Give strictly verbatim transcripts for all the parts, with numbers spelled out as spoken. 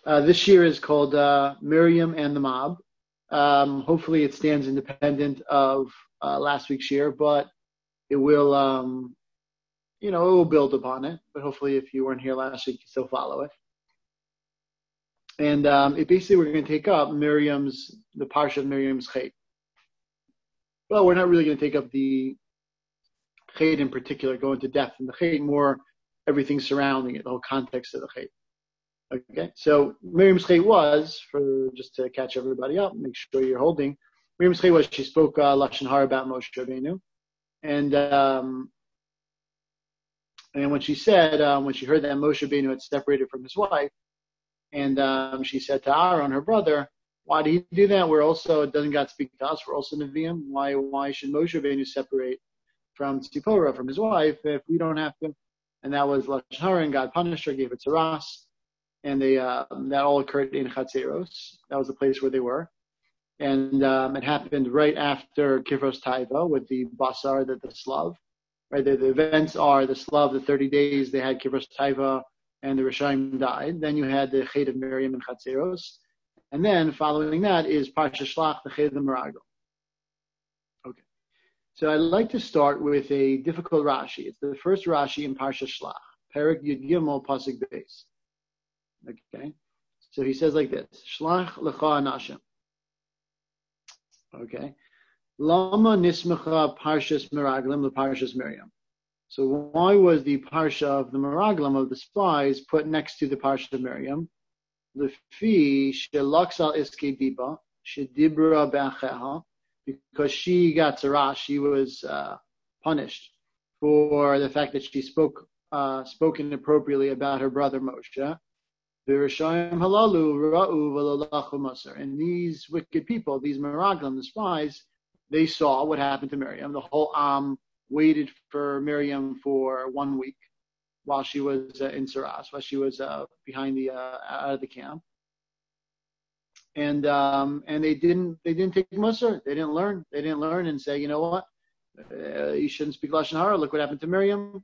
Uh, this year is called uh, Miriam and the Mob. Um, hopefully, it stands independent of uh, last week's year, but it will, um, you know, it will build upon it. But hopefully, if you weren't here last week, you still follow it. And um, it basically, we're going to take up Miriam's, the parsha of Miriam's Chet. Well, we're not really going to take up the Chet in particular, go into depth in the Chet, more everything surrounding it, the whole context of the Chet. Okay, so Miriam's Chet was, for just to catch everybody up, make sure you're holding. Miriam's Chet was she spoke uh, Lashon Hara about Moshe Rabbeinu, and um, and when she said um, when she heard that Moshe Rabbeinu had separated from his wife, and um, she said to Aaron, her brother, "Why did he do that? We're also doesn't God speak to us? We're also Nevi'im. Why why should Moshe Rabbeinu separate from Tzipora, from his wife, if we don't have to?" And that was Lashon Hara, and God punished her, gave it to Ras. And they, uh, that all occurred in Chatzeros. That was the place where they were. And um, it happened right after Kivros Taiva with the Basar, the, the Slav. Right, the, the events are the Slav, the thirty days they had Kivros Taiva and the Rishayim died. Then you had the Chet of Miriam and Chatzeros. And then following that is Parsha Shlach, the Chet of the Meragel. Okay. So I'd like to start with a difficult Rashi. It's the first Rashi in Parsha Shlach. Perek Yud Gimel Pasuk Beis. Okay, so he says like this: Shlach lecha anashim. Okay, lama nismecha parshas meraglim leparshas Miriam. So why was the parsha of the meraglim of the spies put next to the parsha of Miriam? Lefi shelaksal iske diba shedibra be'acheha, because she got tzara, she was uh, punished for the fact that she spoke uh, spoke inappropriately about her brother Moshe. And these wicked people, these Meraglim, the spies, they saw what happened to Miriam. The whole Am waited for Miriam for one week while she was uh, in Saras, while she was uh, behind the uh, out of the camp, and um, and they didn't they didn't take Musar. They didn't learn. They didn't learn and say, you know what, uh, you shouldn't speak Lashon Hara. Look what happened to Miriam.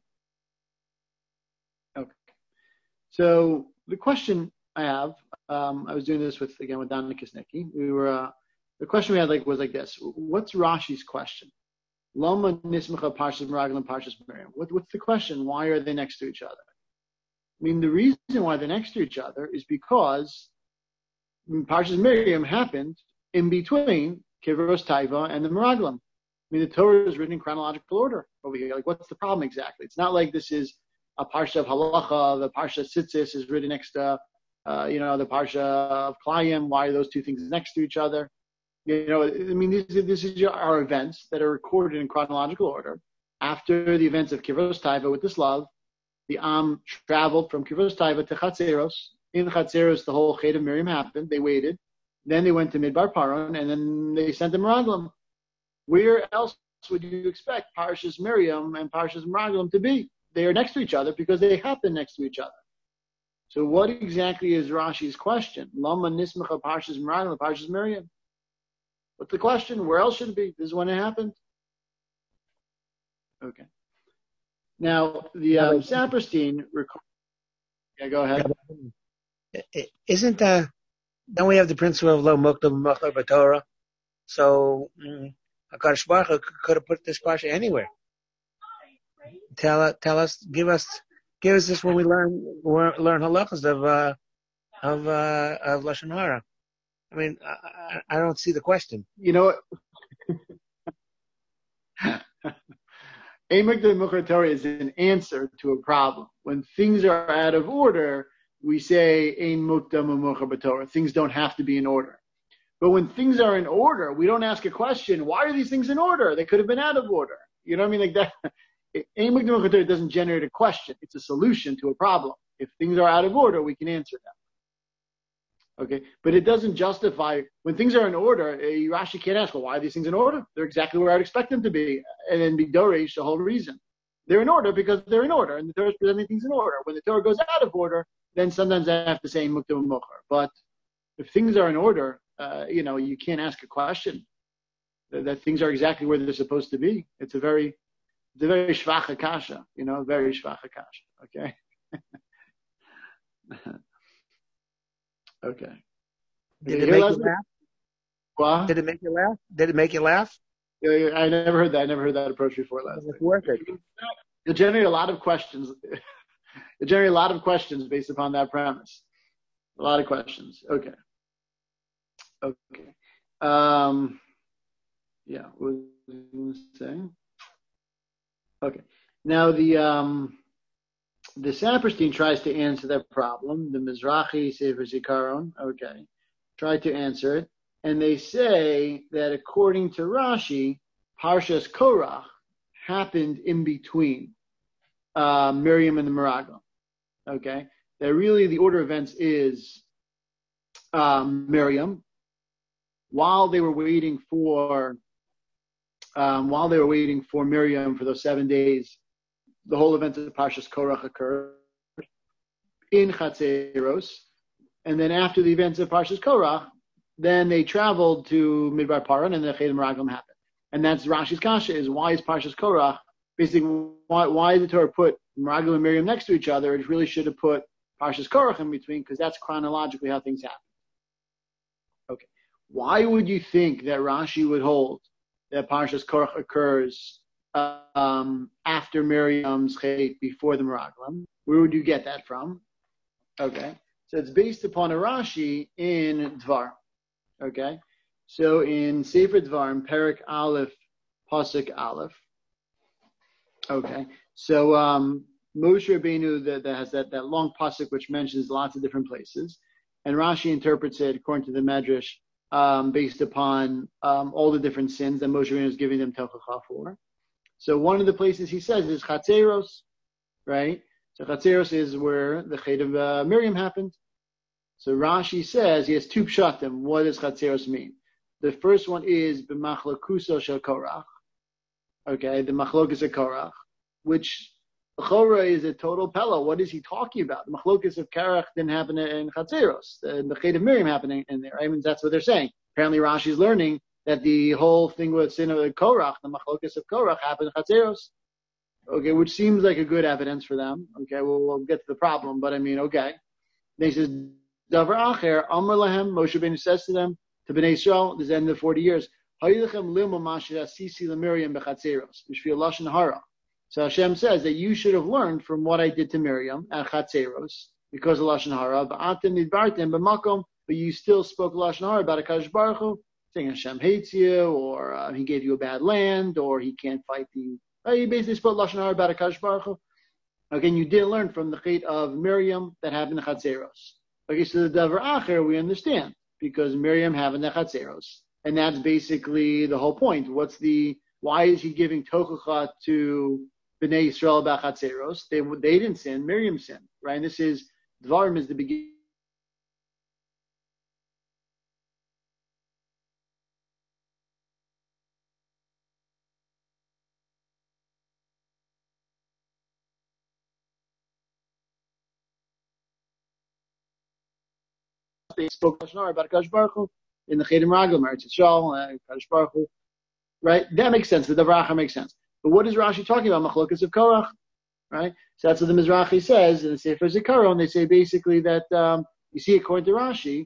Okay, so. The question I have, um, I was doing this with again with Dana Kisnicki. We were uh, the question we had like was like this: what's Rashi's question? Lama nismecha parshas meraglim parshas Miriam. What, what's the question? Why are they next to each other? I mean, the reason why they're next to each other is because parshas Miriam happened in between Kivros Taiva and the Meraglim. I mean, the Torah is written in chronological order over here. Like, what's the problem exactly? It's not like this is a parsha of halacha, the parsha of tzitzis is written next to, uh, you know, the parsha of klayim. Why are those two things next to each other? You know, I mean, this, this is our events that are recorded in chronological order. After the events of Kivros Taiva with the Slav, the Am traveled from Kivros Taiva to Chatzeros. In Chatzeros, the whole Chet of Miriam happened. They waited. Then they went to Midbar Paran, and then they sent the Meraglim. Where else would you expect Parshas Miriam and Parshas Meraglim to be? They are next to each other because they happen next to each other. So what exactly is Rashi's question? Lama nismecha parshas Meraglim, parshas Miriam. What's the question? Where else should it be? This is when it happened. Okay. Now the um, Saperstein. Rec- yeah, go ahead. Isn't uh? Don't we have the principle of lo mukdam machar b'Torah? So mm, HaKadosh Baruch Hu could have put this parsha anywhere. Tell, tell us, give us, give us this when we learn learn halachas of uh, of uh, of Lashon Hara. I mean, I, I don't see the question. You know, Ein Mukdam Machar Torah is an answer to a problem. When things are out of order, we say Ein Mukdam Machar B'Torah. Things don't have to be in order. But when things are in order, we don't ask a question. Why are these things in order? They could have been out of order. You know what I mean? Like that. Ein Mukdam Machar Torah doesn't generate a question. It's a solution to a problem. If things are out of order, we can answer them. Okay, but it doesn't justify when things are in order. A Rashi can't ask, well, why are these things in order? They're exactly where I'd expect them to be, and then be doresh the whole reason. They're in order because they're in order, and the Torah is presenting things in order. When the Torah goes out of order, then sometimes I have to say mukdam mocher. But if things are in order, uh, you know, you can't ask a question that, that things are exactly where they're supposed to be. It's a very, it's a very shvacha kasha, you know, very shvacha kasha. Okay. Okay. Did Okay, it here, make you Leslie? laugh? What? Did it make you laugh? Did it make you laugh? Yeah, yeah, I never heard that. I never heard that approach before, Leslie. It's worth it. You'll generate a lot of questions. You'll generate a lot of questions based upon that premise. A lot of questions. Okay. Okay. Um, yeah, what was I going to say? Okay. Now the um, the Saperstein tries to answer that problem. The Mizrahi Sefer Zikaron, okay, tried to answer it, and they say that according to Rashi, Parshas Korach happened in between uh, Miriam and the Meraglim. Okay, that really the order of events is um, Miriam, while they were waiting for um, while they were waiting for Miriam for those seven days, the whole event of Parshas Korach occurred in Chatzeros, and then after the events of Parshas Korach, then they traveled to Midbar Paran, and the Ched Meraglim happened. And that's Rashi's kasha: is why is Parshas Korach basically why why did the Torah put Meraglim and Miriam next to each other? It really should have put Parshas Korach in between, because that's chronologically how things happen. Okay, why would you think that Rashi would hold that Parshas Korach occurs um, after Miriam's Chet, before the Meraglim? Where would you get that from? Okay, so it's based upon a Rashi in Dvar. Okay, so in Sefer Dvar, Perek Aleph, Pasuk Aleph. Okay, so um, Moshe Rabbeinu that, that has that, that long pasuk which mentions lots of different places, and Rashi interprets it according to the Medrash um, based upon um, all the different sins that Moshe Rabbeinu is giving them tochacha for. So one of the places he says is Chatzeros, right? So Chatzeros is where the Chet of uh, Miriam happened. So Rashi says he has two pshatim. What does Chatzeros mean? The first one is b'machlokuso shel Korach. Okay, the machlokus of Korach, which Chora is a total pella. What is he talking about? The machlokus of Korach didn't happen in Chatzeros. The, the Chet of Miriam happened in, in there. I mean, that's what they're saying. Apparently Rashi is learning that the whole thing with sin of Korach, the machlokus of Korach, happened in Chatzeros. Okay, which seems like a good evidence for them. Okay, we'll, we'll get to the problem, but I mean, okay. Then he says, Davar Acher, Amar Lahem, Moshe Rabbeinu says to them, to Bnei Yisrael, this is the end of the forty years, Hayilchem lilmo masher asisi leMiriam bechatzeros, b'shvil lashon hara. So Hashem says that you should have learned from what I did to Miriam at Chatzeros, because of lashon hara, ba'atem nidbartem b'makom, but you still spoke lashon hara about Hakadosh Baruch Hu, saying Hashem hates you, or uh, he gave you a bad land, or he can't fight the. Uh, you basically spoke lashon hara about Hakadosh Baruch Hu. Again, you didn't learn from the Chet of Miriam that happened in Chatzeros. Okay, so the Davar Acher we understand, because Miriam happened in Chatzeros, and that's basically the whole point. What's the? Why is he giving tochacha to Bnei Yisrael about Chatzeros? They they didn't sin, Miriam sinned, right? And this is Dvarim is the beginning. They spoke about Hakadosh Baruch Hu in the Chet Meraglim, Eretz Yisrael, Hakadosh Baruch Hu, right? That makes sense. The Davar Acher makes sense. But what is Rashi talking about? Machlokas of Korach, right? So that's what the Mizrahi says in the Sefer Zikaron. They say basically that um, you see, according to Rashi,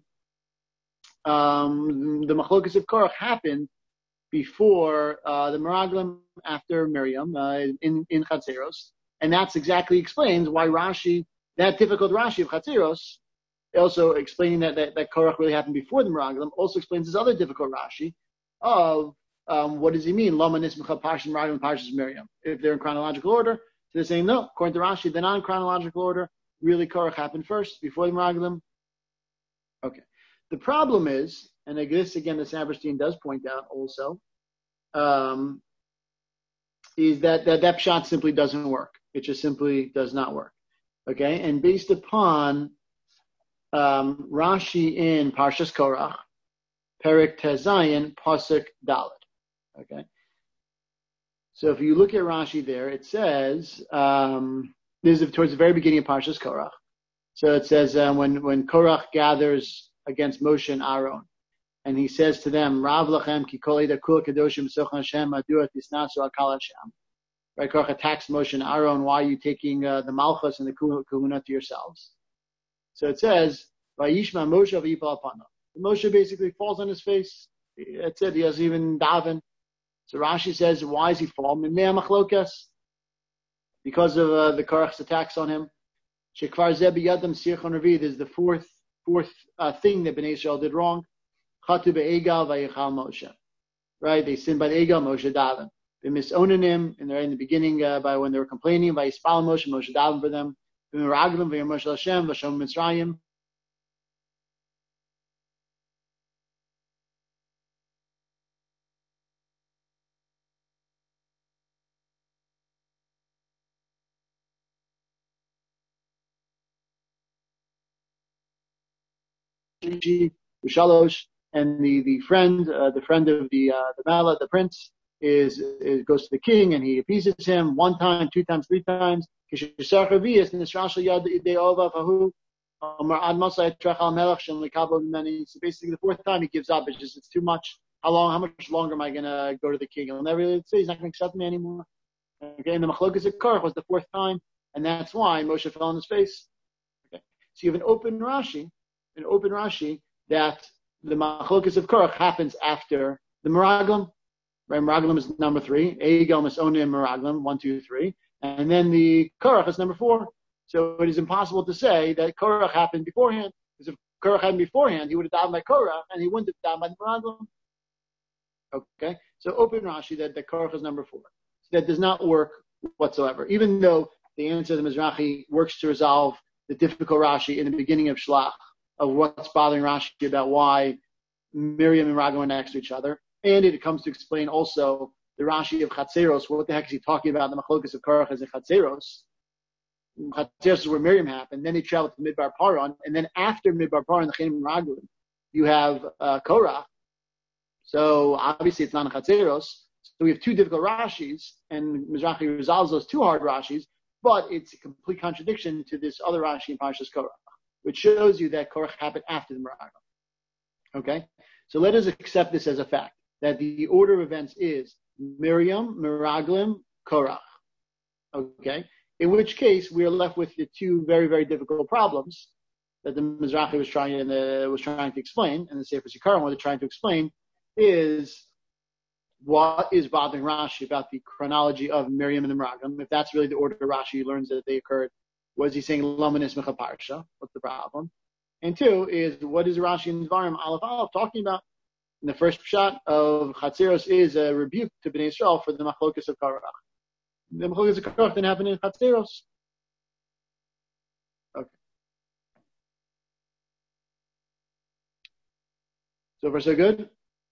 um, the Machlokas of Korach happened before uh, the Meraglim, after Miriam, uh, in in Chatzeros, and that's exactly explains why Rashi, that difficult Rashi of Chatzeros, also explaining that, that, that Korach really happened before the Meraglim, also explains this other difficult Rashi of um, what does he mean? Lama nismicha Parshas Meraglim, Parshas Miriam. If they're in chronological order, so they're saying no. According to Rashi, they're not in chronological order. Really, Korach happened first before the Meraglim. Okay. The problem is, and this again, the Saperstein does point out also, um, is that, that that pshat simply doesn't work. It just simply does not work. Okay, and based upon Um, Rashi in Parshas Korach, Perek Tezayin, Pasuk Dalet. Okay. So if you look at Rashi there, it says, um, this is towards the very beginning of Parshas Korach. So it says, uh, when, when Korach gathers against Moshe and Aaron, and he says to them, Rav lachem ki kol eda kul kadoshim b'sochon Hashem aduat tisnasu akal Hashem. Right, Korach attacks Moshe and Aaron, why are you taking uh, the malchus and the kahuna to yourselves? So it says, Vayishma Moshe v'yipal apanav. Moshe basically falls on his face. That's it. He doesn't even daven. So Rashi says, why is he falling? Because of uh, the Korach's attacks on him. Shekvar Zeb Yadam Sirchon Ravid is the fourth fourth uh, thing that Bnei Israel did wrong. Chatu be'egal vayichal Moshe. Right? They sinned by the egal, Moshe daven. They misonanim, and they're in the beginning uh, by when they were complaining by Yispal Moshe, Moshe daven for them. V'miraglim v'yom Moshe Hashem v'shom Mitzrayim. Shalosh, and the the friend, uh, the friend of the uh, the Mala, the prince, is, is goes to the king and he appeases him one time, two times, three times. So basically, the fourth time he gives up. It's just it's too much. How long? How much longer am I gonna go to the king? He'll never say he's not gonna accept me anymore. Okay, and the Machlokas of Korach was the fourth time, and that's why Moshe fell on his face. Okay, so you have an open Rashi. An open Rashi that the Machlokas of Korach happens after the Meraglim. Right, Meraglim is number three. Eigel Misonim Meraglim, one, two, three. And then the Korach is number four. So it is impossible to say that Korach happened beforehand. Because if Korach happened beforehand, he would have died by Korach, and he wouldn't have died by the Meraglim. Okay? So open Rashi that the Korach is number four. So that does not work whatsoever. Even though the answer of the Mizrahi works to resolve the difficult Rashi in the beginning of Shlach, of what's bothering Rashi about why Miriam and Ragam are next to each other. And it comes to explain also the Rashi of Chatzeros. What the heck is he talking about? The Machlokas of Korach is in Chatzeros. Chatzeros is where Miriam happened. Then they traveled to Midbar Paran. And then after Midbar Paran, the Chenim Ragam, you have uh, Korach. So obviously it's not in Chatzeros. So we have two difficult Rashis, and Mizrahi resolves those two hard Rashis, but it's a complete contradiction to this other Rashi in Parshas Korach, which shows you that Korach happened after the Meraglim. Okay? So let us accept this as a fact, that the order of events is Miriam, Meraglim, Korach. Okay? In which case, we are left with the two very, very difficult problems that the Mizrahi was trying, and the, was trying to explain, and the Sefer Zikaron was trying to explain, is what is bothering Rashi about the chronology of Miriam and the Meraglim. If that's really the order Rashi learns that they occurred, was he saying Lamanis Mecha Parsha? What's the problem? And two is, what is Rashi in Dvarim Aleph Aleph talking about? And the first shot of Chatzeros is a rebuke to Bnei Israel for the Machlokas of Korach. The Machlokas of Korach didn't happen in Chatzeros. Okay. So far, so good?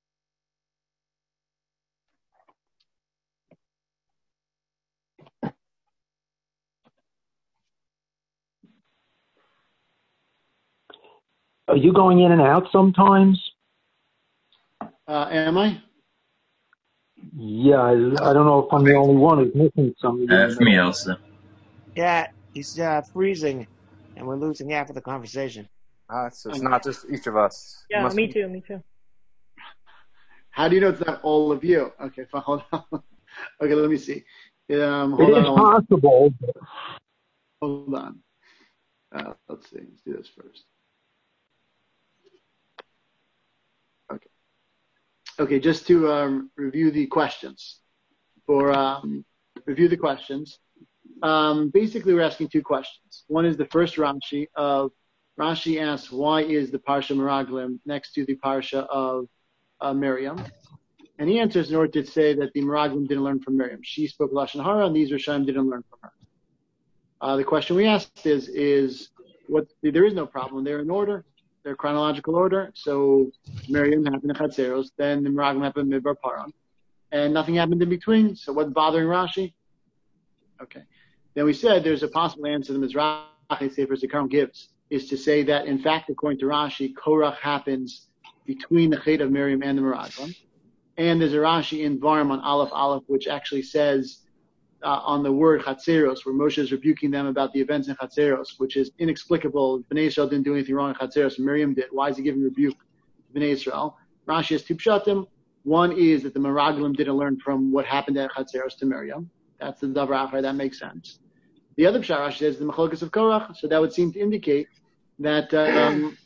Are you going in and out sometimes? Uh, am I? Yeah, I, I don't know if I'm the only one who's missing something. That's me also. Yeah, he's uh, freezing, and we're losing half of the conversation. Uh, so it's not just each of us. Yeah, Must me be. too, me too. How do you know it's not all of you? Okay, fine, hold on. Okay, let me see. Um, It hold is on. possible. Hold on. Uh, let's see. Let's do this first. Okay. Okay, just to um, review the questions. For um, review the questions. Um, basically, we're asking two questions. One is the first Rashi of Rashi asks, why is the Parsha Meraglim next to the Parsha of uh, Miriam? And he answers in order to say that the Meraglim didn't learn from Miriam. She spoke Lashon Hara, and these Rishonim didn't learn from her. Uh, the question we asked is, is what? There is no problem. They're in order. They're chronological order. So Miriam happened in Chatzeros, then the Meraglim happened in Midbar Paran, and nothing happened in between. So what's bothering Rashi? Okay. Then we said there's a possible answer the Mizrahi Sefer Zikaron gives, is to say that, in fact, according to Rashi, Korach happens between the Chet of Miriam and the Meraglim. And there's a Rashi in Dvarim on Aleph Aleph, which actually says uh, on the word Chatzeros, where Moshe is rebuking them about the events in Chatzeros, which is inexplicable. Bnei Israel didn't do anything wrong in Chatzeros, Miriam did. Why is he giving rebuke to Bnei Israel? Rashi has two pshatim. One is that the Meraglim didn't learn from what happened at Chatzeros to Miriam. That's the Davar Achar, that makes sense. The other pshat Rashi says the Machlokas of Korach, so that would seem to indicate that um,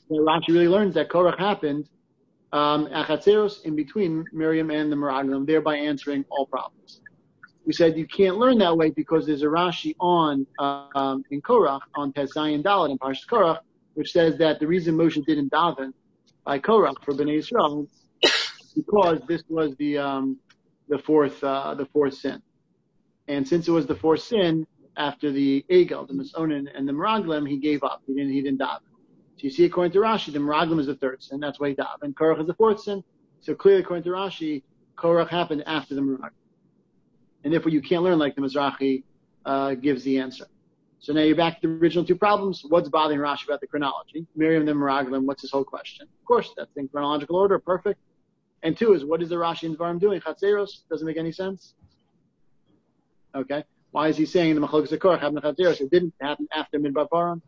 So Rashi really learns that Korach happened um, Achatzeros in between Miriam and the Meraglim, thereby answering all problems. We said you can't learn that way because there's a Rashi on um, in Korach on Tes Zayin Dalet in Parshas Korach, which says that the reason Moshe didn't daven by Korach for Bnei Yisrael because this was the um, the fourth uh, the fourth sin, and since it was the fourth sin after the Egel, the Misonin, and the Meraglim, he gave up. He didn't he didn't daven. So you see, according to Rashi, the Meraglim is the third sin. That's why he davened. And Korach is the fourth sin. So clearly, according to Rashi, Korach happened after the Meraglim. And therefore, you can't learn like the Mizrahi uh, gives the answer. So now you're back to the original two problems. What's bothering Rashi about the chronology? Miriam, then Meraglim, what's his whole question? Of course, that's in chronological order, perfect. And two is, what is the Rashi in Dvarim doing? Chatzeros? Doesn't make any sense. Okay. Why is he saying the Machlokes Korach happened to Chatzeros? It didn't happen after Midbar Paran?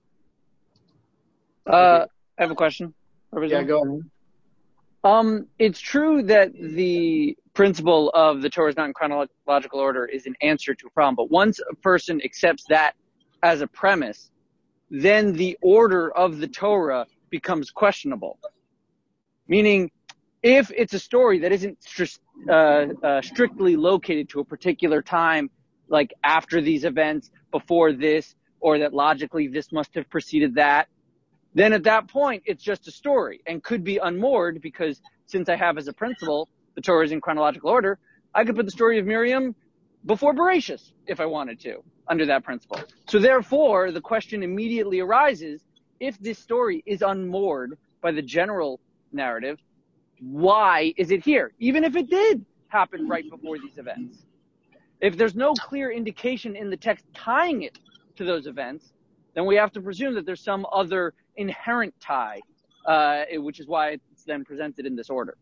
Uh, I have a question. Yeah, go ahead. Um, it's true that the principle of the Torah is not in chronological order is an answer to a problem, but once a person accepts that as a premise, then the order of the Torah becomes questionable. Meaning, if it's a story that isn't stri- uh, uh, strictly located to a particular time, like after these events, before this, or that logically this must have preceded that, then at that point, it's just a story and could be unmoored because since I have as a principle, the Torah is in chronological order, I could put the story of Miriam before Bereshis if I wanted to, under that principle. So therefore, the question immediately arises, if this story is unmoored by the general narrative, why is it here? Even if it did happen right before these events. If there's no clear indication in the text tying it to those events, then we have to presume that there's some other inherent tie, uh, which is why it's then presented in this order.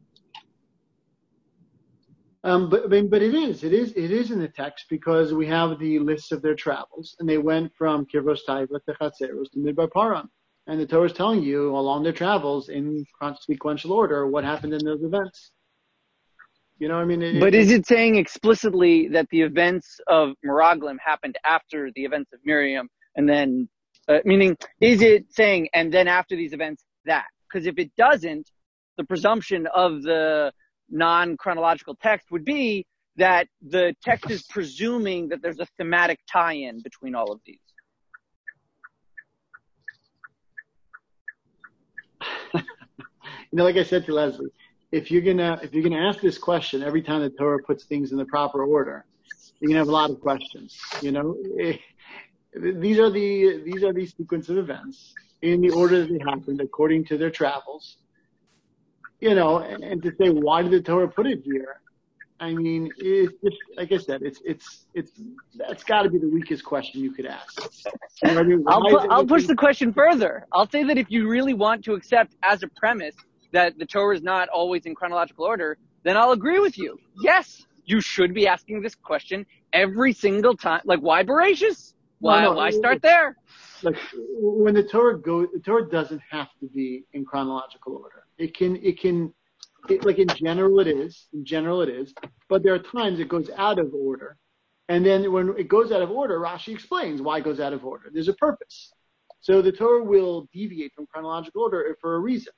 Um, but, but it is, it is, it is in the text because we have the lists of their travels, and they went from Kivros Taiva to Chatzeros to Midbar Paran, and the Torah is telling you along their travels in sequential order what happened in those events. You know, what I mean, it, but it, is it saying explicitly that the events of Meraglim happened after the events of Miriam, and then, uh, meaning, is it saying, and then after these events, that? Because if it doesn't, the presumption of the non-chronological text would be that the text is presuming that there's a thematic tie-in between all of these. You know, like I said to Leslie, if you're gonna if you're gonna ask this question every time the Torah puts things in the proper order, you're gonna have a lot of questions. You know, these are the these are the sequence of events in the order that they happened according to their travels. You know, and, and to say why did the Torah put it here? I mean, it's just like I said, it's it's it's that's got to be the weakest question you could ask. You know what I mean? I'll pu- I'll push making... the question further. I'll say that if you really want to accept as a premise that the Torah is not always in chronological order, then I'll agree with you. Yes, you should be asking this question every single time. Like, why Bereshis? Why no, no, why start there? Like when the Torah goes, the Torah doesn't have to be in chronological order. It can it can. It, like in general it is, in general it is, but there are times it goes out of order. And then when it goes out of order, Rashi explains why it goes out of order. There's a purpose. So the Torah will deviate from chronological order for a reason.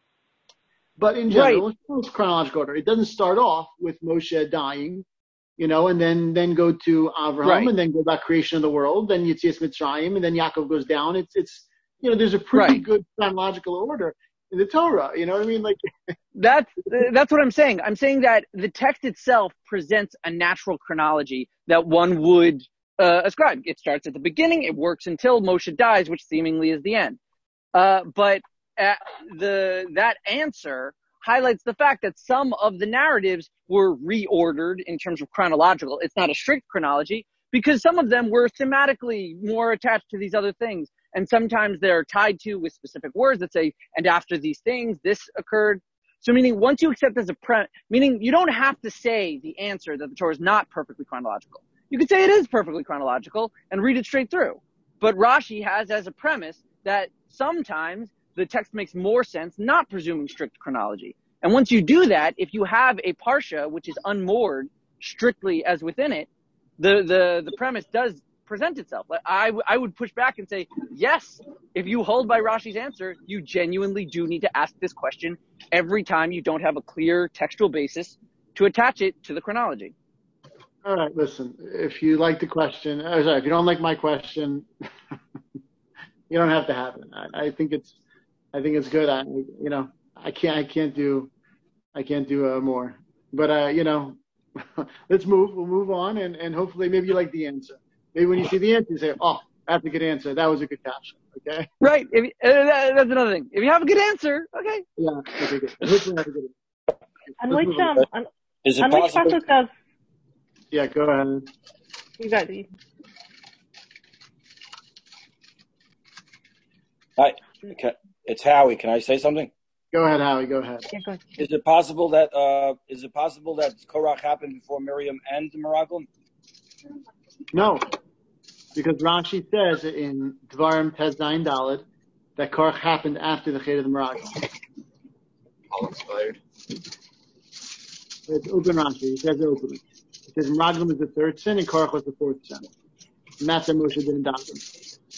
But in general, right. It's chronological order. It doesn't start off with Moshe dying, you know, and then, then go to Avraham, right. And then go back creation of the world, then Yetzias Mitzrayim, and then Yaakov goes down. It's, it's, you know, there's a pretty right. good chronological order in the Torah, you know what I mean? Like that's that's what I'm saying. I'm saying that the text itself presents a natural chronology that one would uh, ascribe. It starts at the beginning, it works until Moshe dies, which seemingly is the end. Uh, but at the that answer highlights the fact that some of the narratives were reordered in terms of chronological. It's not a strict chronology because some of them were thematically more attached to these other things. And sometimes they're tied to with specific words that say, and after these things, this occurred. So meaning once you accept as a pre, meaning you don't have to say the answer that the Torah is not perfectly chronological. You could say it is perfectly chronological and read it straight through. But Rashi has as a premise that sometimes the text makes more sense not presuming strict chronology. And once you do that, if you have a parsha which is unmoored strictly as within it, the, the, the premise does present itself. Like, I, w- I would push back and say, yes, if you hold by Rashi's answer, you genuinely do need to ask this question every time you don't have a clear textual basis to attach it to the chronology. All right, listen, if you like the question, oh, sorry, if you don't like my question, you don't have to have it. I, I think it's, I think it's good. I, you know, I can't, I can't do, I can't do uh, more. But uh, you know, let's move. We'll move on, and, and hopefully, maybe you like the answer. Maybe when you see the answer, you say, "Oh, that's a good answer. That was a good question." Okay. Right. If, uh, that, that's another thing. If you have a good answer, okay. Yeah. Okay. Good. Hopefully, that's a good answer. On Let's which move on. um, on, Is it on which possible? pasuk does Yeah. Go ahead. you got the Hi, can, it's Howie. Can I say something? Go ahead, Howie. Go ahead. yeah, go ahead. Is it possible that uh, is it possible that Korach happened before Miriam and the Meraglim? No, because Rashi says in Dvarim Tez Nine Daled that Korach happened after the Chet of the Meraglim. All expired. It's open Rashi. He says it openly. It says Meraglim is the third sin and Korach was the fourth sin. And that's why Moshe didn't adopt him.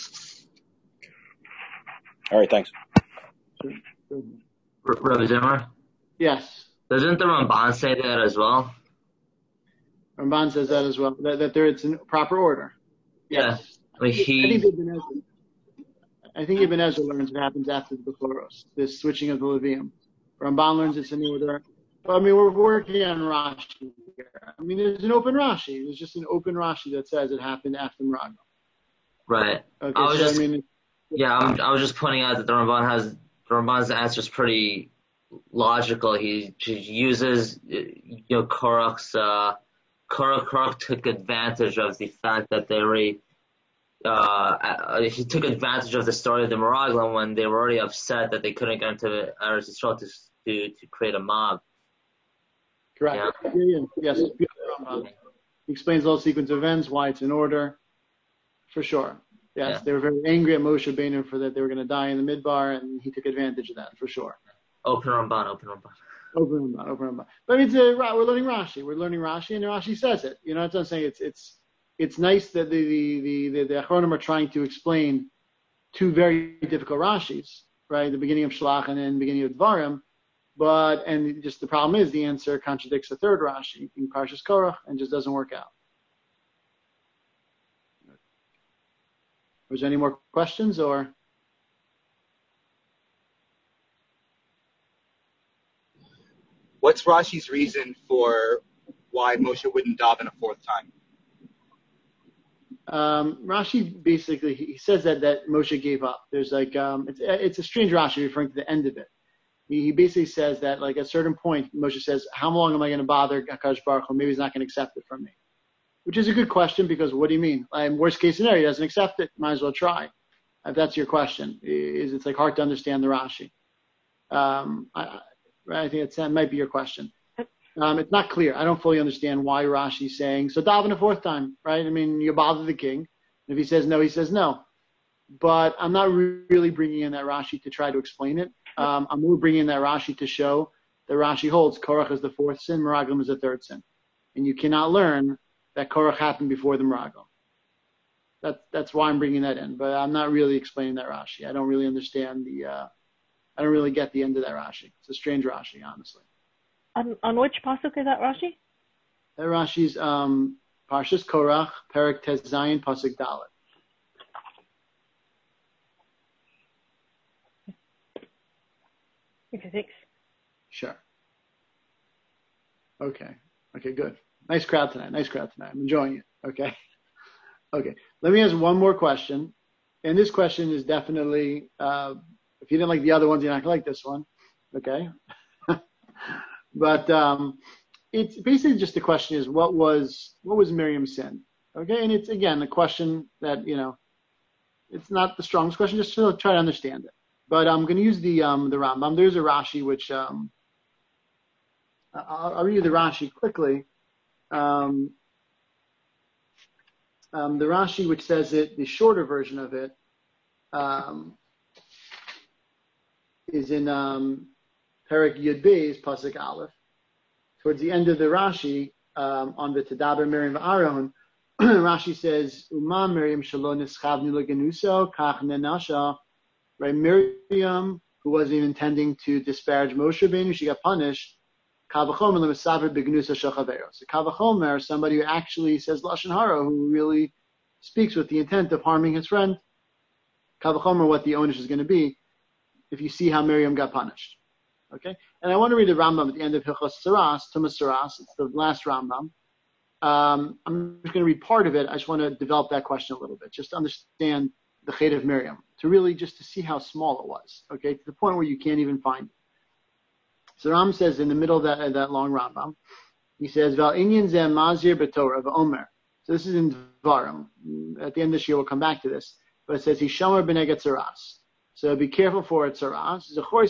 All right, thanks. Sure. Sure. Rabbi Zimmer, Yes. doesn't the Ramban say that as well? Ramban says that as well, that, that there it's in proper order. Yes. Yeah. Like I think he, Ibn Ezra, I think Ibn Ezra learns what happens after the Bechoros, this switching of the Levium. Ramban learns it's in order. But I mean, we're working on Rashi here. I mean, there's an open Rashi. There's just an open Rashi that says it happened after Meraglim. right. Okay, I was so just, I mean, yeah, I'm, I was just pointing out that the Ramban has, the Ramban's answer is pretty logical. He, he uses, you know, Korach's, uh, Korach, Korach took advantage of the fact that they already, uh, he took advantage of the story of the Meraglim when they were already upset that they couldn't get into Eretz Yisrael to, to, to create a mob. correct. Yeah. Yeah, yeah. Yes, it's beautiful Ramban. He explains the whole sequence of events, why it's in order, for sure. Yes, Yeah. they were very angry at Moshe Rabbeinu for that they were going to die in the Midbar, and he took advantage of that, for sure. Open Ramban, open Ramban. Open Ramban, open Ramban. But I mean, it's a, we're learning Rashi. We're learning Rashi, and Rashi says it. You know, that's what I'm saying. It's it's it's nice that the the the the, the Achronim are trying to explain two very difficult Rashis, right? The beginning of Shlach and then the beginning of Dvarim. But and just the problem is the answer contradicts the third Rashi in Parshas Korach and just doesn't work out. Was there any more questions or? What's Rashi's reason for why Moshe wouldn't daven a fourth time? Um, Rashi basically he says that that Moshe gave up. There's like um, it's it's a strange Rashi referring to the end of it. He, he basically says that like at a certain point Moshe says, "How long am I going to bother HaKadosh Baruch Hu? Maybe he's not going to accept it from me," which is a good question because what do you mean? Like, worst case scenario, he doesn't accept it. Might as well try. If that's your question, is it's like hard to understand the Rashi. Um, I, I think it's, that might be your question. Um, it's not clear. I don't fully understand why Rashi's saying, so daven a fourth time, right? I mean, you bother the king. If he says no, he says no. But I'm not re- really bringing in that Rashi to try to explain it. Um, I'm more bringing in that Rashi to show that Rashi holds Korach is the fourth sin, Meraglim is the third sin. And you cannot learn that Korach happened before the Meraglim. That's, that's why I'm bringing that in. But I'm not really explaining that Rashi. I don't really understand the, uh, I don't really get the end of that Rashi. It's a strange Rashi, honestly. On on which pasuk is that Rashi? That Rashi's um, Parshas Korach, Perek Tes Zayin, Pasuk Dalet. Okay, thanks. Sure. Okay. Okay, good. Nice crowd tonight. Nice crowd tonight. I'm enjoying it. Okay. Okay. Let me ask one more question. And this question is definitely, uh, if you didn't like the other ones, you're not going to like this one. Okay. But um, it's basically just the question is what was what was Miriam's sin? Okay, and it's again a question that you know it's not the strongest question, just to try to understand it. But I'm going to use the um, the Rambam. There's a Rashi which um, I'll, I'll read the Rashi quickly. Um, um, the Rashi which says it, the shorter version of it, um, is in. Um, Perek Yud Beis, Pasuk Aleph. Towards the end of the Rashi, um, on the Tedaber Miriam Aaron, Rashi says, Uma Miriam Shalom Nischavni Leganuso, Kach Nenasha, right? Miriam, who wasn't even intending to disparage Moshe Rabbeinu, she got punished. Kavachomer Lemesaver Begnusa Shachavero. So Kavachomer, somebody who actually says Lashon Hara, who really speaks with the intent of harming his friend. Kavachomer, what the onus is going to be, if you see how Miriam got punished. Okay? And I want to read the Rambam at the end of Hilchos Saras, Tumas Saras. It's the last Rambam. Um, I'm just going to read part of it. I just want to develop that question a little bit, just to understand the Chet of Miriam, to really just to see how small it was, okay, to the point where you can't even find it. So Ram says in the middle of that, uh, that long Rambam, he says, Val inyan zeh mazir b'torah v'omer. So this is in Dvarim. At the end of this year, we'll come back to this. But it says, Hishamar b'neget tzaras. So be careful for it, tzaras.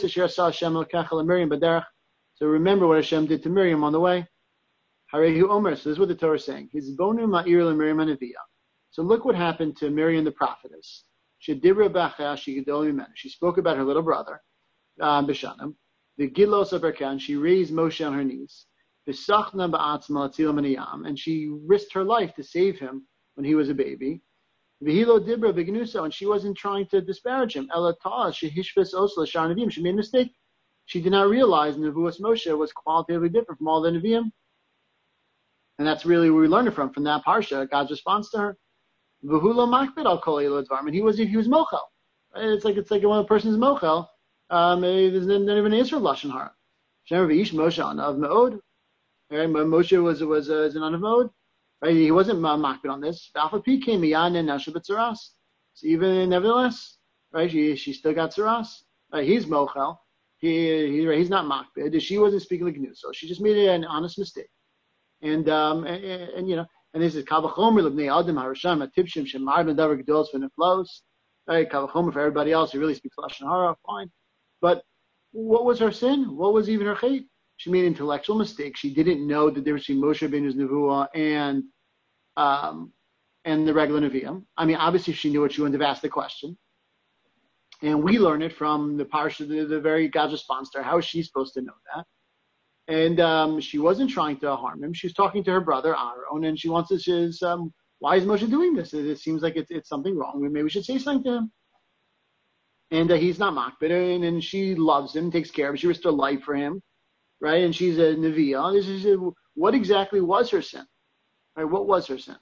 So remember what Hashem did to Miriam on the way. Harehu Omer. So this is what the Torah is saying. Hizbonu ma'ir leMiriam hanaviyah. So look what happened to Miriam the prophetess. Shedibra b'achah shegidol mimenu. She spoke about her little brother, um, Bishanim. The Gilos of Berkan. She raised Moshe on her knees. V'sachna ba'atzma latzil miniyam. And she risked her life to save him when he was a baby. V'hilo dibra b'gnusa. And she wasn't trying to disparage him. Ela ta'ah shehishvis osla shar neviim. She made a mistake. She did not realize Nevuas Moshe was qualitatively different from all the Nevi'im. And that's really where we learned it from, from that parsha, God's response to her. V'hulo makbid al kol elo dvarim. And he was, he was mochel. It's like, it's like when a person's mochel, um, there's not even an answer of Lashon Hara. Shem v'ish Moshe anav me'od. Right? Moshe was, was, uh, an anav me'od. Right? He wasn't uh, makbid on this. V'alfa pi came miyan and nasha b'tzaras. So even nevertheless, right, she, she still got tzaras. Right? He's mochel. He, he, he's not makbid. She wasn't speaking like news. So she just made an honest mistake. And, um, and, and, you know, and this is Kavachomer Lebnei Adam Harasham Atibshim Shemar Ben Davar Gedolos when it flows. Right, Kavachomer for everybody else who really speaks Lashon Hara, fine. But what was her sin? What was even her chait? She made an intellectual mistake. She didn't know the difference between Moshe Rabbeinu's Nevuah and um, and the regular Nevi'im. I mean, obviously, if she knew it, she wouldn't have asked the question. And we learn it from the parsha, the, the very God's response to her. How is she supposed to know that? And um, she wasn't trying to harm him. She was talking to her brother Aaron, and she wants to. Says, um, "Why is Moshe doing this? It, it seems like it's, it's something wrong. Maybe we should say something to him." And uh, he's not makbid, and, and she loves him, takes care of him. She risked her life for him, right? And she's a neviah. This is a, what exactly was her sin? Right? What was her sin?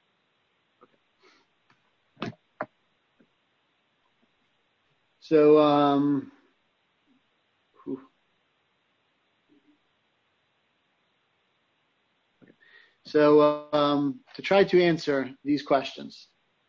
Okay. So. Um, So um, to try to answer these questions.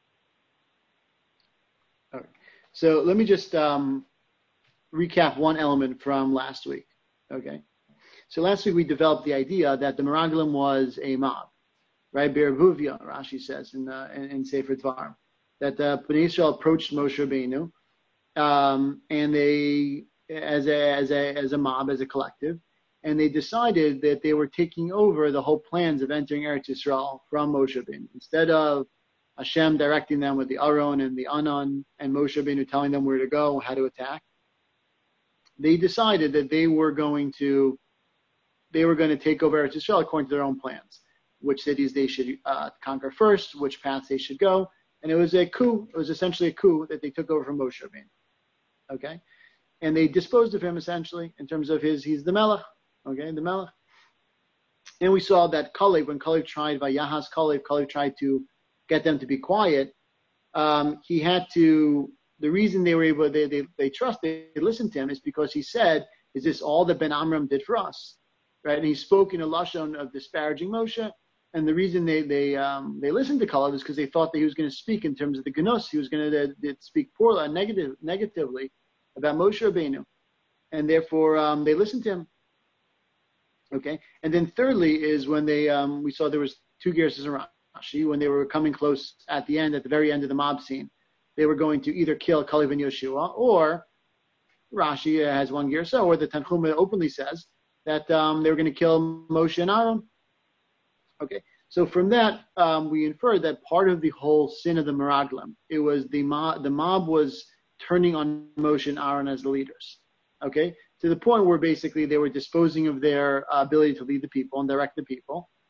All right. So let me just um, recap one element from last week. Okay. So last week we developed the idea that the Meraglim was a mob, right? Be'ervuvia, Rashi says in, uh, in, in Sefer Dvarim, that uh, Bnei Yisrael approached Moshe Rabbeinu, um, and they, as a as a as a mob, as a collective. And they decided that they were taking over the whole plans of entering Eretz Yisrael from Moshe Rabbeinu. Instead of Hashem directing them with the Aron and the Anan and Moshe Rabbeinu telling them where to go, how to attack, they decided that they were going to they were going to take over Eretz Yisrael according to their own plans, which cities they should uh, conquer first, which paths they should go. And it was a coup. It was essentially a coup that they took over from Moshe Rabbeinu. Okay? And they disposed of him essentially in terms of his, he's the Melech. Okay, the Melech. And we saw that Kalev, when Kalev tried, Vayahas Kalev, Kalev tried to get them to be quiet, um, he had to, the reason they were able, they, they, they trust, they listened to him is because he said, is this all that Ben Amram did for us? Right? And he spoke in a lashon of disparaging Moshe. And the reason they, they, um, they listened to Kalev is because they thought that he was going to speak in terms of the Genos. He was going to uh, speak poorly, negative, negatively about Moshe Rabbeinu. And therefore, um, they listened to him. Okay, and then thirdly is when they um, we saw there was two Gershas and Rashi when they were coming close at the end, at the very end of the mob scene, they were going to either kill Kalev and Yeshua, or Rashi has one Gersa, or the Tanchuma openly says that um, they were going to kill Moshe and Aaron. Okay, so from that um, we infer that part of the whole sin of the Meraglim, it was the mob, the mob was turning on Moshe and Aaron as the leaders. Okay, to the point where basically they were disposing of their uh, ability to lead the people and direct the people.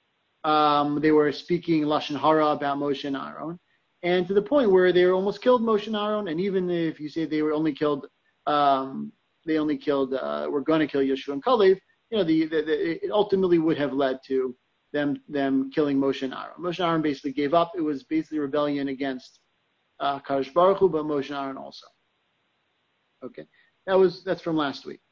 Um, they were speaking Lashon Hara about Moshe and Aaron, and to the point where they almost killed Moshe and Aaron. And even if you say they were only killed, um, they only killed, uh, were going to kill Yeshua and Kalev, you know, the, the, the, it ultimately would have led to them them killing Moshe and Aaron. Moshe and Aaron basically gave up. It was basically rebellion against uh, Kadosh Baruch Hu, but Moshe and Aaron also. Okay, that was that's from last week.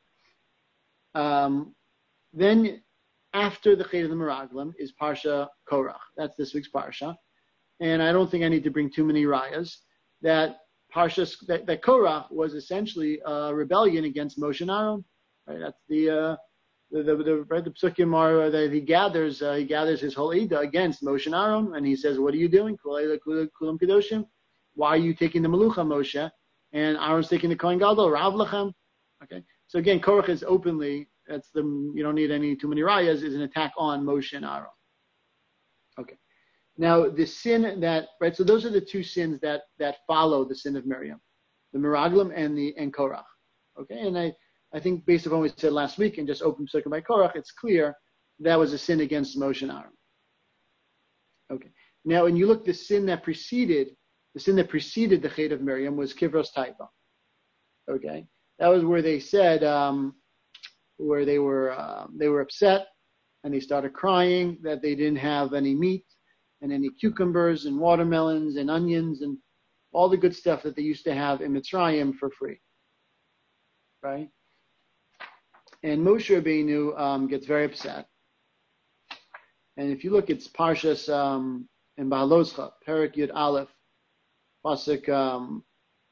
Um, then after the Chet of the Meraglim is Parsha Korach. That's this week's Parsha, and I don't think I need to bring too many rayas that Parsha that, that Korach was essentially a rebellion against Moshe and Aaron. Right, that's the uh, The, the, the, right, the psukim are that he gathers uh, he gathers his whole Ida against Moshe and Aaron, and he says, "What are you doing? Kulam Kedoshim? Why are you taking the Melucha, Moshe? And Aaron's taking the Kohen Gadol, Rav Lachem." Okay, so again, Korach is openly, that's the, you don't need any too many rayas, is an attack on Moshe and Aaron. Okay, now the sin that, right, so those are the two sins that that follow the sin of Miriam, the Meraglim and the and Korach. Okay, and I. I think based upon what we said last week and just open Psukim by Korach, it's clear that was a sin against Moshe and Aaron. Okay. Now, when you look, the sin that preceded, the sin that preceded the Chet of Miriam was Kivros Taiva. Okay. That was where they said, um, where they were, uh, they were upset and they started crying that they didn't have any meat and any cucumbers and watermelons and onions and all the good stuff that they used to have in Mitzrayim for free. Right? And Moshe Rabbeinu um, gets very upset. And if you look, it's Parshas um, in Baaloscha, Perek Yud Aleph, Pasuk um,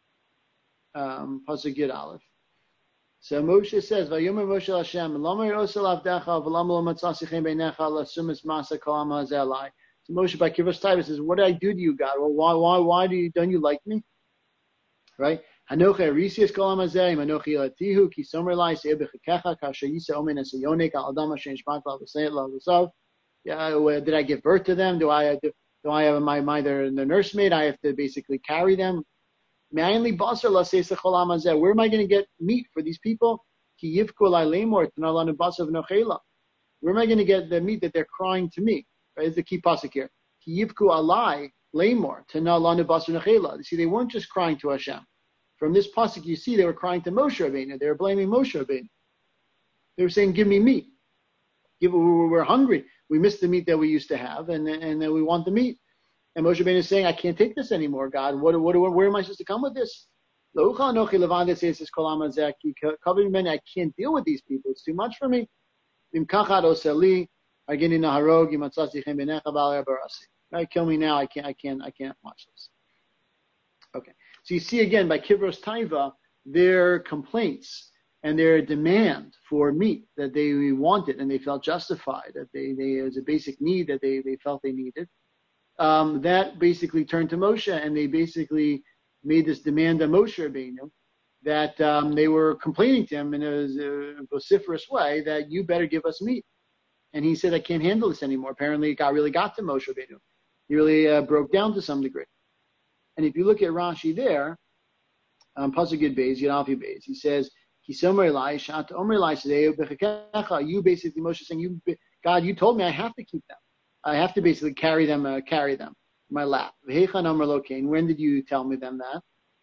um, Pasuk Yud Aleph. So Moshe says, "Vayomer Moshe Hashem, Lomer Osel Avdecha, V'lam Lo Matzasichem Beinecha, Lasumis Masa Kol Am Hazeh Alai." So Moshe by Kivros Taiva says, "What did I do to you, God? Well, why, why, why do you don't you like me?" Right? Hanochi Arisius Kol Amazeh, Hanochi Latihu, Ki Somer Lai, Seir B'Chakecha, Kasher Yisa Omen Es Yonik, Al Adam Hashem Shmak La V'Seit La V'Sav. Yeah, did I give birth to them? Do I do, do I have my mother, the nursemaid? I have to basically carry them. Mainly Basar La Seis Chol Amazeh. Where am I going to get meat for these people? Ki Yivku Lai Lemor Tnalanu Basar V'Nochela. Where am I going to get the meat that they're crying to me? Right, it's the key pasuk here. Ki Yivku Alai Lemor Tnalanu Basar V'Nochela. You see, they weren't just crying to Hashem. From this pasuk, you see they were crying to Moshe Rabbeinu. They were blaming Moshe Rabbeinu. They were saying, "Give me meat. Give, we're hungry. We missed the meat that we used to have, and and then we want the meat." And Moshe Rabbeinu is saying, "I can't take this anymore, God. What, what, where am I supposed to come with this? I can't deal with these people. It's too much for me. Right, kill me now. I can't. I can't. I can't watch this." Okay. So you see again by Kivros Taiva, their complaints and their demand for meat that they wanted and they felt justified, that they, they it was a basic need that they, they felt they needed. Um, that basically turned to Moshe, and they basically made this demand on Moshe Rabbeinu that um, they were complaining to him in a, a vociferous way that you better give us meat. And he said, "I can't handle this anymore." Apparently, it got really got to Moshe Rabbeinu. He really uh, broke down to some degree. And if you look at Rashi there, um, Pasuk Yud Beis, Yud Aleph Yud Beis, he says, "Kisomer Elai, Shat Omer Elai Sedeu Bechakecha." You basically, Moshe, saying, "You, God, you told me I have to keep them. I have to basically carry them, uh, carry them in my lap." V'heichan Omer Lo Kain. When did you tell me them that?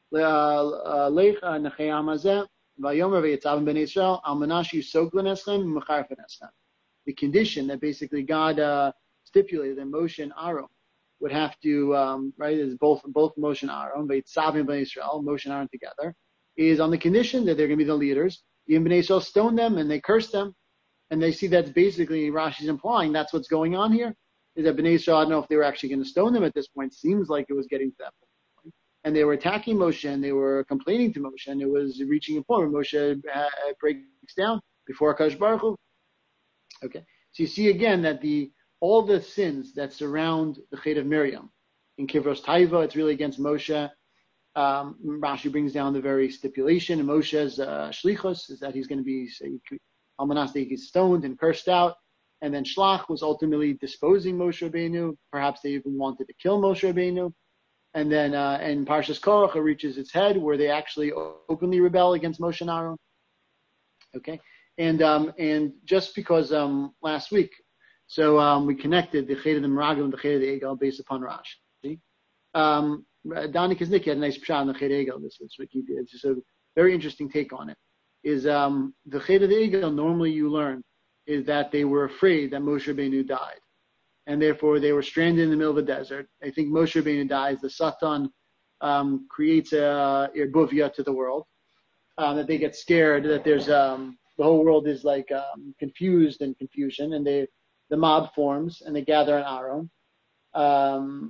Lecha Nechei Amazeh Vayomer V'Yitzavim Ben Yisrael Al Manash Yisog L'Neschem M'Charfen Eschem. The condition that basically God uh, stipulated that Moshe and Aaron would have to, um, right, is both both Moshe and Aaron, V'Yitzavim Ben Yisrael, Moshe and Aaron together, is on the condition that they're going to be the leaders. Even Ben Yisrael stoned them and they cursed them, and they see that's basically Rashi's implying that's what's going on here. Is that Ben Yisrael, I don't know if they were actually going to stone them at this point. Seems like it was getting to that point, and they were attacking Moshe and they were complaining to Moshe, and it was reaching a point where Moshe uh, breaks down before Hakadosh Baruch Hu. Okay, so you see again that the all the sins that surround the Chet of Miriam. In Kivros Taiva, it's really against Moshe. Um, Rashi brings down the very stipulation in Moshe's uh, shlichus is that he's going to be almanas, that he's stoned and cursed out. And then Shlach was ultimately disposing Moshe Rabbeinu. Perhaps they even wanted to kill Moshe Rabbeinu. And then uh, in Parshas Korach, it reaches its head where they actually openly rebel against Moshe and Aaron. Okay, and um, and just because um, last week So um, we connected the Chet of the Meraglim and the Chet of the Egel based upon Rashi. Um, Donnie Kiznicki had a nice pshat on the Chet Egel. This is what he did. It's just a very interesting take on it. Is um, the Chet of the Egel, normally you learn, is that they were afraid that Moshe Rabbeinu died. And therefore they were stranded in the middle of the desert. I think Moshe Rabbeinu dies. The Satan um, creates a irbuvia to the world. Um, that they get scared, that there's um, the whole world is like um, confused and confusion, and they the mob forms and they gather on Aaron. Um,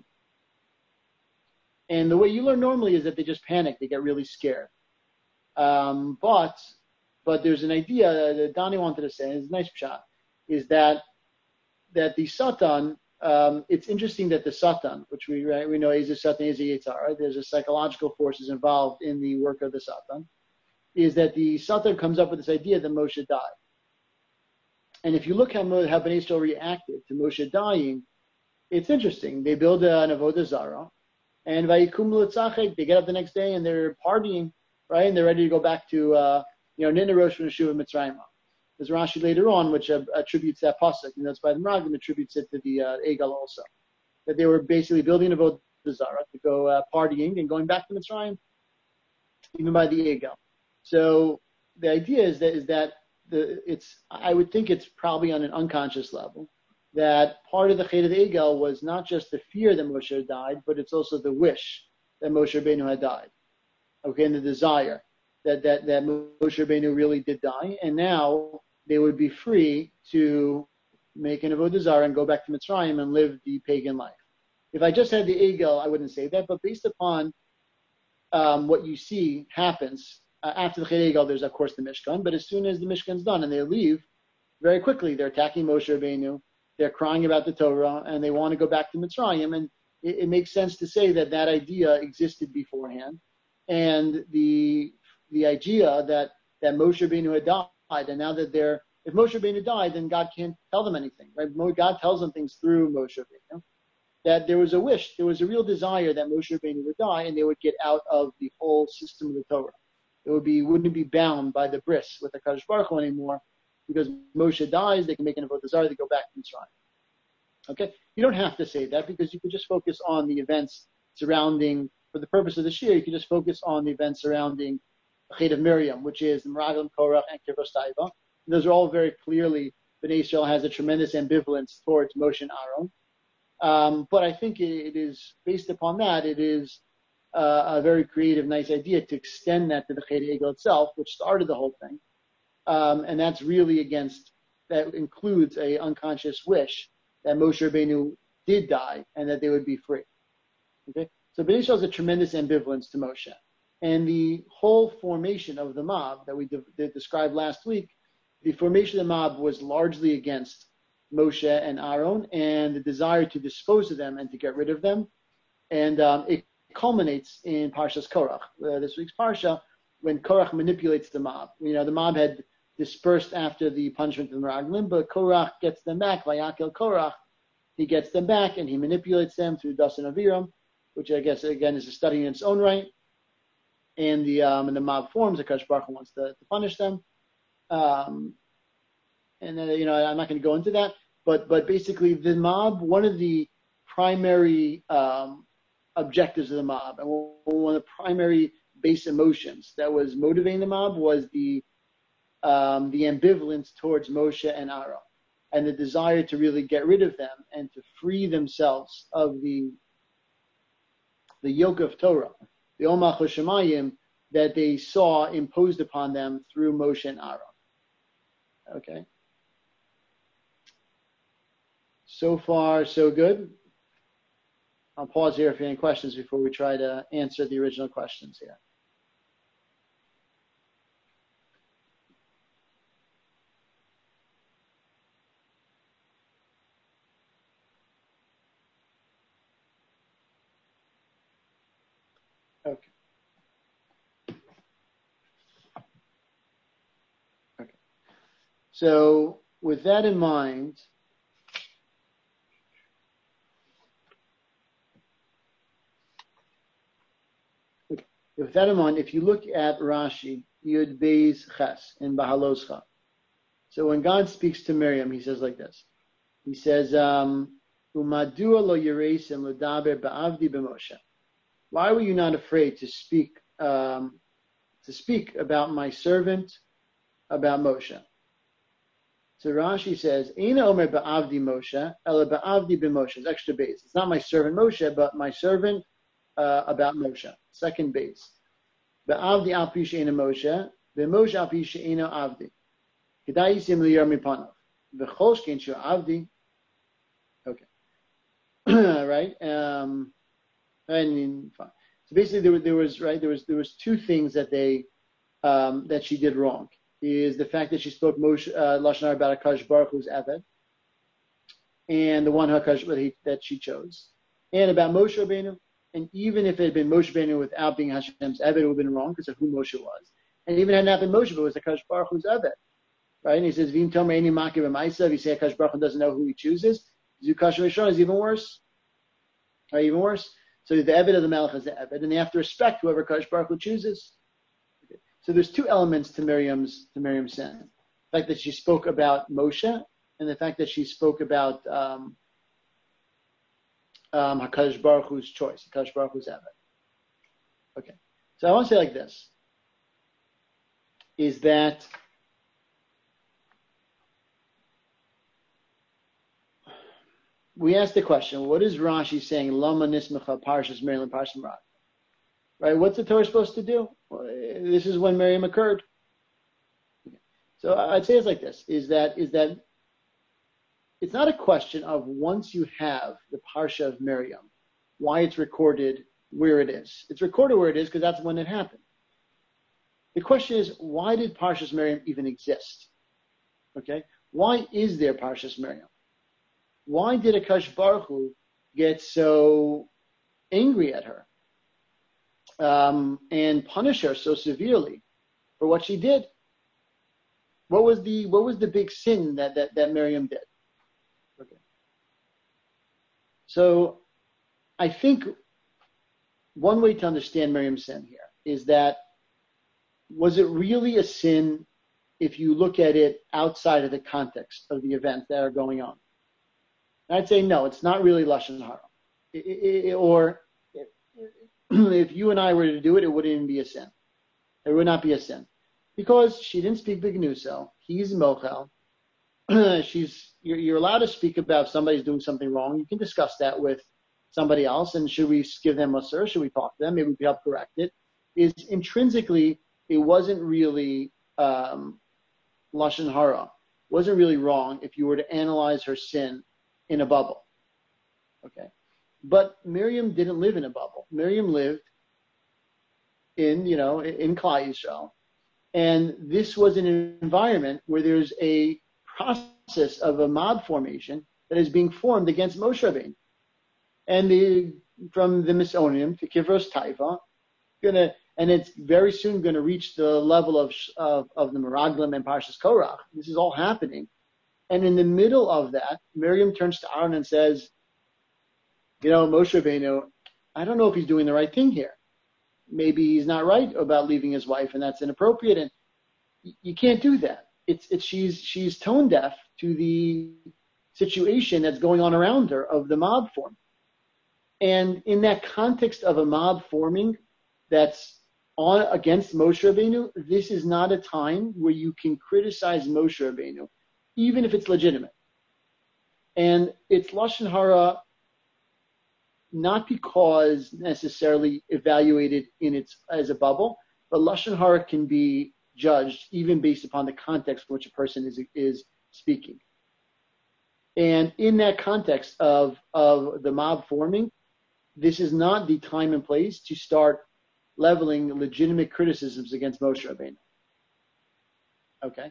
and the way you learn normally is that they just panic, they get really scared. Um, but but there's an idea that Donnie wanted to say, and it's a nice shot, is that that the Satan, um, it's interesting that the Satan, which we right, we know is a Satan, is a Yitzhar, there's a psychological forces involved in the work of the Satan, is that the Satan comes up with this idea that Moshe died. And if you look how, how Bnei Israel reacted to Moshe dying, it's interesting. They build an avodah zarah, and vayikum l'tzachek, they get up the next day and they're partying, right? And they're ready to go back to, uh, you know, Nidna Rosh Hashuva Mitzrayim. There's Rashi later on which uh, attributes that pasuk, and that's by the Meraglim, attributes it to the uh, Egel also, that they were basically building an avodah zarah to go uh, partying and going back to Mitzrayim, even by the Egel. So the idea is that is that the it's I would think it's probably on an unconscious level that part of the Chet of the Egel was not just the fear that Moshe had died, but it's also the wish that Moshe Rabbeinu had died. Okay, and the desire that that that Moshe Rabbeinu really did die, and now they would be free to make an avodah zarah and go back to Mitzrayim and live the pagan life. If I just had the Egel, I wouldn't say that, but based upon um, what you see happens. Uh, after the Chet Egel, there's of course the Mishkan, but as soon as the Mishkan's done and they leave, very quickly they're attacking Moshe Rabbeinu, they're crying about the Torah, and they want to go back to Mitzrayim, and it, it makes sense to say that that idea existed beforehand, and the the idea that, that Moshe Rabbeinu had died, and now that they're, if Moshe Rabbeinu died, then God can't tell them anything, right? God tells them things through Moshe Rabbeinu, that there was a wish, there was a real desire that Moshe Rabbeinu would die, and they would get out of the whole system of the Torah. It would be, wouldn't be bound by the bris with the Kadosh Baruch Hu anymore, because Moshe dies, they can make an avodah zarah, they go back to Mitzrayim. Okay, you don't have to say that because you could just focus on the events surrounding, for the purpose of the shir, you could just focus on the events surrounding the Chet of Miriam, which is the Meraglim, Korach, and Kivros Taiva. Those are all very clearly, Bnei Israel has a tremendous ambivalence towards Moshe and Aaron. Um, but I think it, it is based upon that. It is uh, a very creative, nice idea to extend that to the Chet Egel itself, which started the whole thing, um, and that's really against. That includes a unconscious wish that Moshe Rabbeinu did die and that they would be free. Okay, so Bnei Israel has a tremendous ambivalence to Moshe, and the whole formation of the mob that we de- described last week, the formation of the mob was largely against Moshe and Aaron, and the desire to dispose of them and to get rid of them. And um, it culminates in Parshas Korach, uh, this week's Parsha, when Korach manipulates the mob. You know, the mob had dispersed after the punishment of the Meraglim, but Korach gets them back. Vayakel Korach, he gets them back, and he manipulates them through Dasan Aviram, which I guess, again, is a study in its own right. And the um, and the mob forms, the Kadosh Baruch Hu wants to, to punish them. Um, And, uh, you know, I'm not going to go into that, but but basically the mob, one of the primary um, objectives of the mob, and one of the primary base emotions that was motivating the mob was the um, the ambivalence towards Moshe and Aaron, and the desire to really get rid of them and to free themselves of the the yoke of Torah, the Omach HaShemayim, that they saw imposed upon them through Moshe and Aaron. Okay. So far, so good. I'll pause here if you have any questions before we try to answer the original questions here. Okay. Okay. So with that in mind, with that in mind, if you look at Rashi, Yud Beis Ches in Bahaloscha. So when God speaks to Miriam, he says like this: He says, um, Umadua lo yeresim l'daber ba'avdi b'Moshe. Why were you not afraid to speak um, to speak about my servant, about Moshe? So Rashi says, Eina omer ba'avdi Moshe, ela ba'avdi b'Moshe. It's extra base. It's not my servant Moshe, but my servant uh, about Moshe. Second base. Ba'avdi al pi she'ena Moshe, b'Moshe al pi she'ena avdi. Kedai yisim liyar mipanav. V'chol shkein shu avdi. Okay. Right? Um, and fine. So basically, there, there was right. There was there was two things that they um, that she did wrong. Is the fact that she spoke Moshe uh, lashon hara about Hakadosh Baruch Hu's Eved, and the one Hakadosh that, he, that she chose, and about Moshe Rabbeinu. And even if it had been Moshe Rabbeinu without being Hashem's Eved, it would have been wrong because of who Moshe was. And even had not been Moshe, but it was Hakadosh Baruch Hu's Eved, right? And he says, "Vim tomer eini makir b'maisa." If you say Hakadosh Baruch Hu doesn't know who he chooses, Zukash Rishon is even worse. Right, even worse. So the Eved of the Melech is the Eved, and they have to respect whoever Hakadosh Baruch Hu chooses. Okay. So there's two elements to Miriam's to Miriam's sin: the fact that she spoke about Moshe, and the fact that she spoke about um, um, Hakadosh Baruch Hu's choice, Hakadosh Baruch Hu's Eved. Okay. So I want to say like this: is that we asked the question, what is Rashi saying? Lama nismecha parshas Miriam parshas Merat. Right? What's the Torah supposed to do? Well, this is when Miriam occurred. Okay. So I'd say it's like this: is that is that it's not a question of once you have the parsha of Miriam, why it's recorded where it is. It's recorded where it is because that's when it happened. The question is, why did parshas Miriam even exist? Okay, why is there parshas Miriam? Why did Hakadosh Baruch Hu get so angry at her um, and punish her so severely for what she did? What was the what was the big sin that that, that Miriam did? Okay. So I think one way to understand Miriam's sin here is that, was it really a sin if you look at it outside of the context of the events that are going on? And I'd say no, it's not really lashon hara. It, it, it, or it, if you and I were to do it, it wouldn't even be a sin. It would not be a sin because she didn't speak b'gnuso. He's mochel. She's you're, you're allowed to speak about if somebody's doing something wrong. You can discuss that with somebody else. And should we give them a sir? Should we talk to them? Maybe we can help correct it. Is intrinsically it wasn't really um, lashon hara. Wasn't really wrong if you were to analyze her sin in a bubble. Okay. But Miriam didn't live in a bubble. Miriam lived in, you know, in Klal Yisrael. And this was an environment where there's a process of a mob formation that is being formed against Moshe Rabbeinu. And the, from the Misonim to Kivros Taiva, gonna, and it's very soon going to reach the level of, of, of the Meraglim and Parshas Korach. This is all happening. And in the middle of that, Miriam turns to Aaron and says, you know, Moshe Rabbeinu, I don't know if he's doing the right thing here. Maybe he's not right about leaving his wife, and that's inappropriate. And you can't do that. It's, it's, she's, she's tone deaf to the situation that's going on around her of the mob form. And in that context of a mob forming that's on against Moshe Rabbeinu, this is not a time where you can criticize Moshe Rabbeinu, even if it's legitimate. And it's lashon hara not because necessarily evaluated in its as a bubble, but lashon hara can be judged even based upon the context in which a person is is speaking. And in that context of of the mob forming, this is not the time and place to start leveling legitimate criticisms against Moshe Rabbeinu. Okay,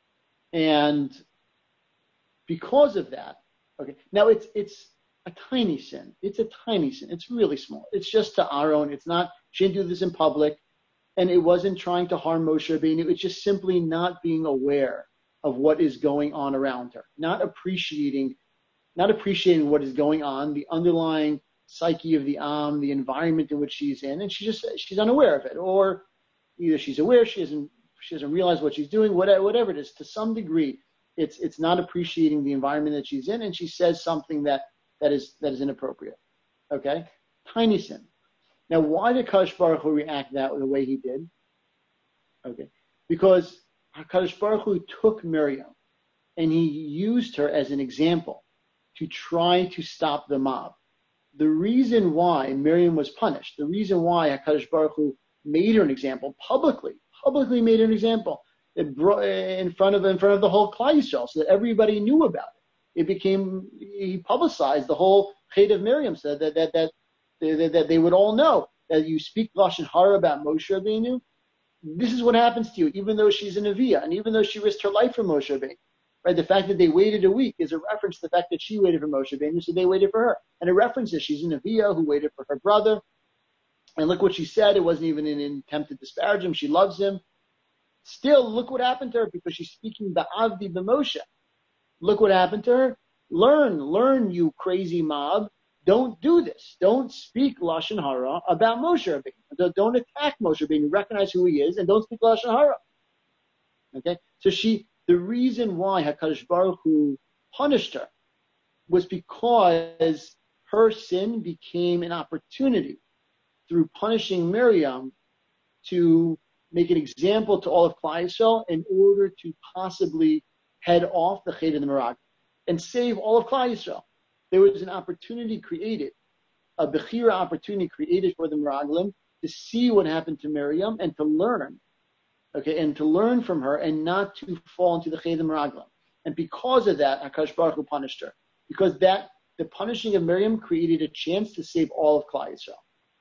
and because of that, okay, now it's it's a tiny sin. It's a tiny sin. It's really small. It's just to Aaron. It's not, she didn't do this in public, and it wasn't trying to harm Moshe Rabbeinu. It's just simply not being aware of what is going on around her, not appreciating, not appreciating what is going on, the underlying psyche of the Am, the environment in which she's in, and she just she's unaware of it, or either she's aware, she doesn't she doesn't realize what she's doing, whatever, whatever it is. To some degree, It's it's not appreciating the environment that she's in, and she says something that that is that is inappropriate. Okay, tiny sin. Now, why did Hakadosh Baruch Hu react that the way he did? Okay, because Hakadosh Baruch Hu took Miriam and he used her as an example to try to stop the mob. The reason why Miriam was punished, the reason why HaKadosh Baruch Hu made her an example publicly, publicly made her an example it brought, in front of in front of the whole Klal Yisrael, so that everybody knew about it. It became, he publicized the whole Chet of Miriam, so that that that, that that they would all know that you speak Lashon Hara about Moshe Rabbeinu. This is what happens to you, even though she's a Neviah, and even though she risked her life for Moshe Rabbeinu. Right? The fact that they waited a week is a reference to the fact that she waited for Moshe Rabbeinu, so they waited for her. And it references she's a Neviah who waited for her brother. And look what she said. It wasn't even an attempt to disparage him. She loves him. Still, look what happened to her because she's speaking Ba'avdi B'Moshe. Look what happened to her. Learn, learn, you crazy mob. Don't do this. Don't speak Lashon Hara about Moshe Rabbeinu. Don't attack Moshe Rabbeinu. Recognize who he is and don't speak Lashon Hara. Okay? So she, the reason why HaKadosh Baruch Hu punished her was because her sin became an opportunity through punishing Miriam to make an example to all of Klal Yisrael in order to possibly head off the Chet of the Meraglim and save all of Klal Yisrael. There was an opportunity created, a Bechira opportunity created for the Meraglim to see what happened to Miriam and to learn, okay, and to learn from her and not to fall into the Chet of the Meraglim. And because of that, HaKadosh Baruch Hu punished her. Because that, the punishing of Miriam created a chance to save all of Klal Yisrael.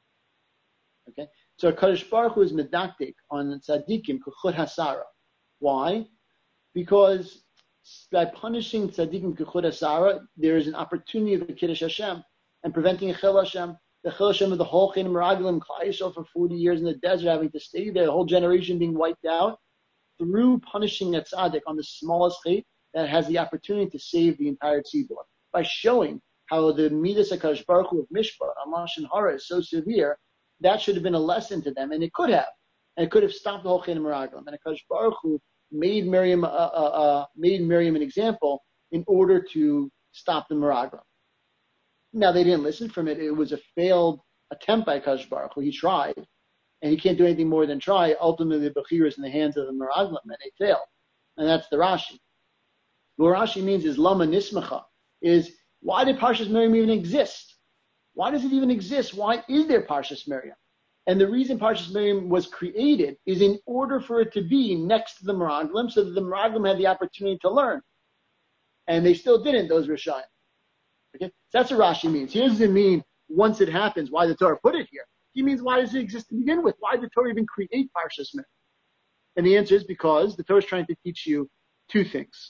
Okay? So HaKadosh Baruch Hu is medaktik on tzaddikim kuchud hasara. Why? Because by punishing tzaddikim kuchud hasara, there is an opportunity of the Kiddush Hashem and preventing a Chil Hashem. The Chil Hashem of the whole Chet Meraglim, Klal Yisrael for forty years in the desert, having to stay there, the whole generation being wiped out, through punishing a tzaddik on the smallest Chet that has the opportunity to save the entire tzibur. By showing how the Midas HaKadosh Baruch Hu of Mishpah, on Lashon Hara, is so severe, that should have been a lesson to them, and it could have. And it could have stopped the whole Chet Meraglim. And HaKadosh Baruch Hu made Miriam, uh, uh, uh, made Miriam an example in order to stop the Meraglim. Now, they didn't listen from it. It was a failed attempt by HaKadosh Baruch Hu. He tried, and he can't do anything more than try. Ultimately, the Bechira is in the hands of the Meraglim, and they failed. And that's the Rashi. What Rashi means is Lama Nismacha, is why did Parshas Miriam even exist? Why does it even exist? Why is there Parshas Miriam? And the reason Parshas Miriam was created is in order for it to be next to the Meraglim, so that the Meraglim had the opportunity to learn. And they still didn't, those Rishayim. Okay? So that's what Rashi means. He doesn't mean once it happens, why the Torah put it here. He means why does it exist to begin with? Why did the Torah even create Parshas Miriam? And the answer is because the Torah is trying to teach you two things.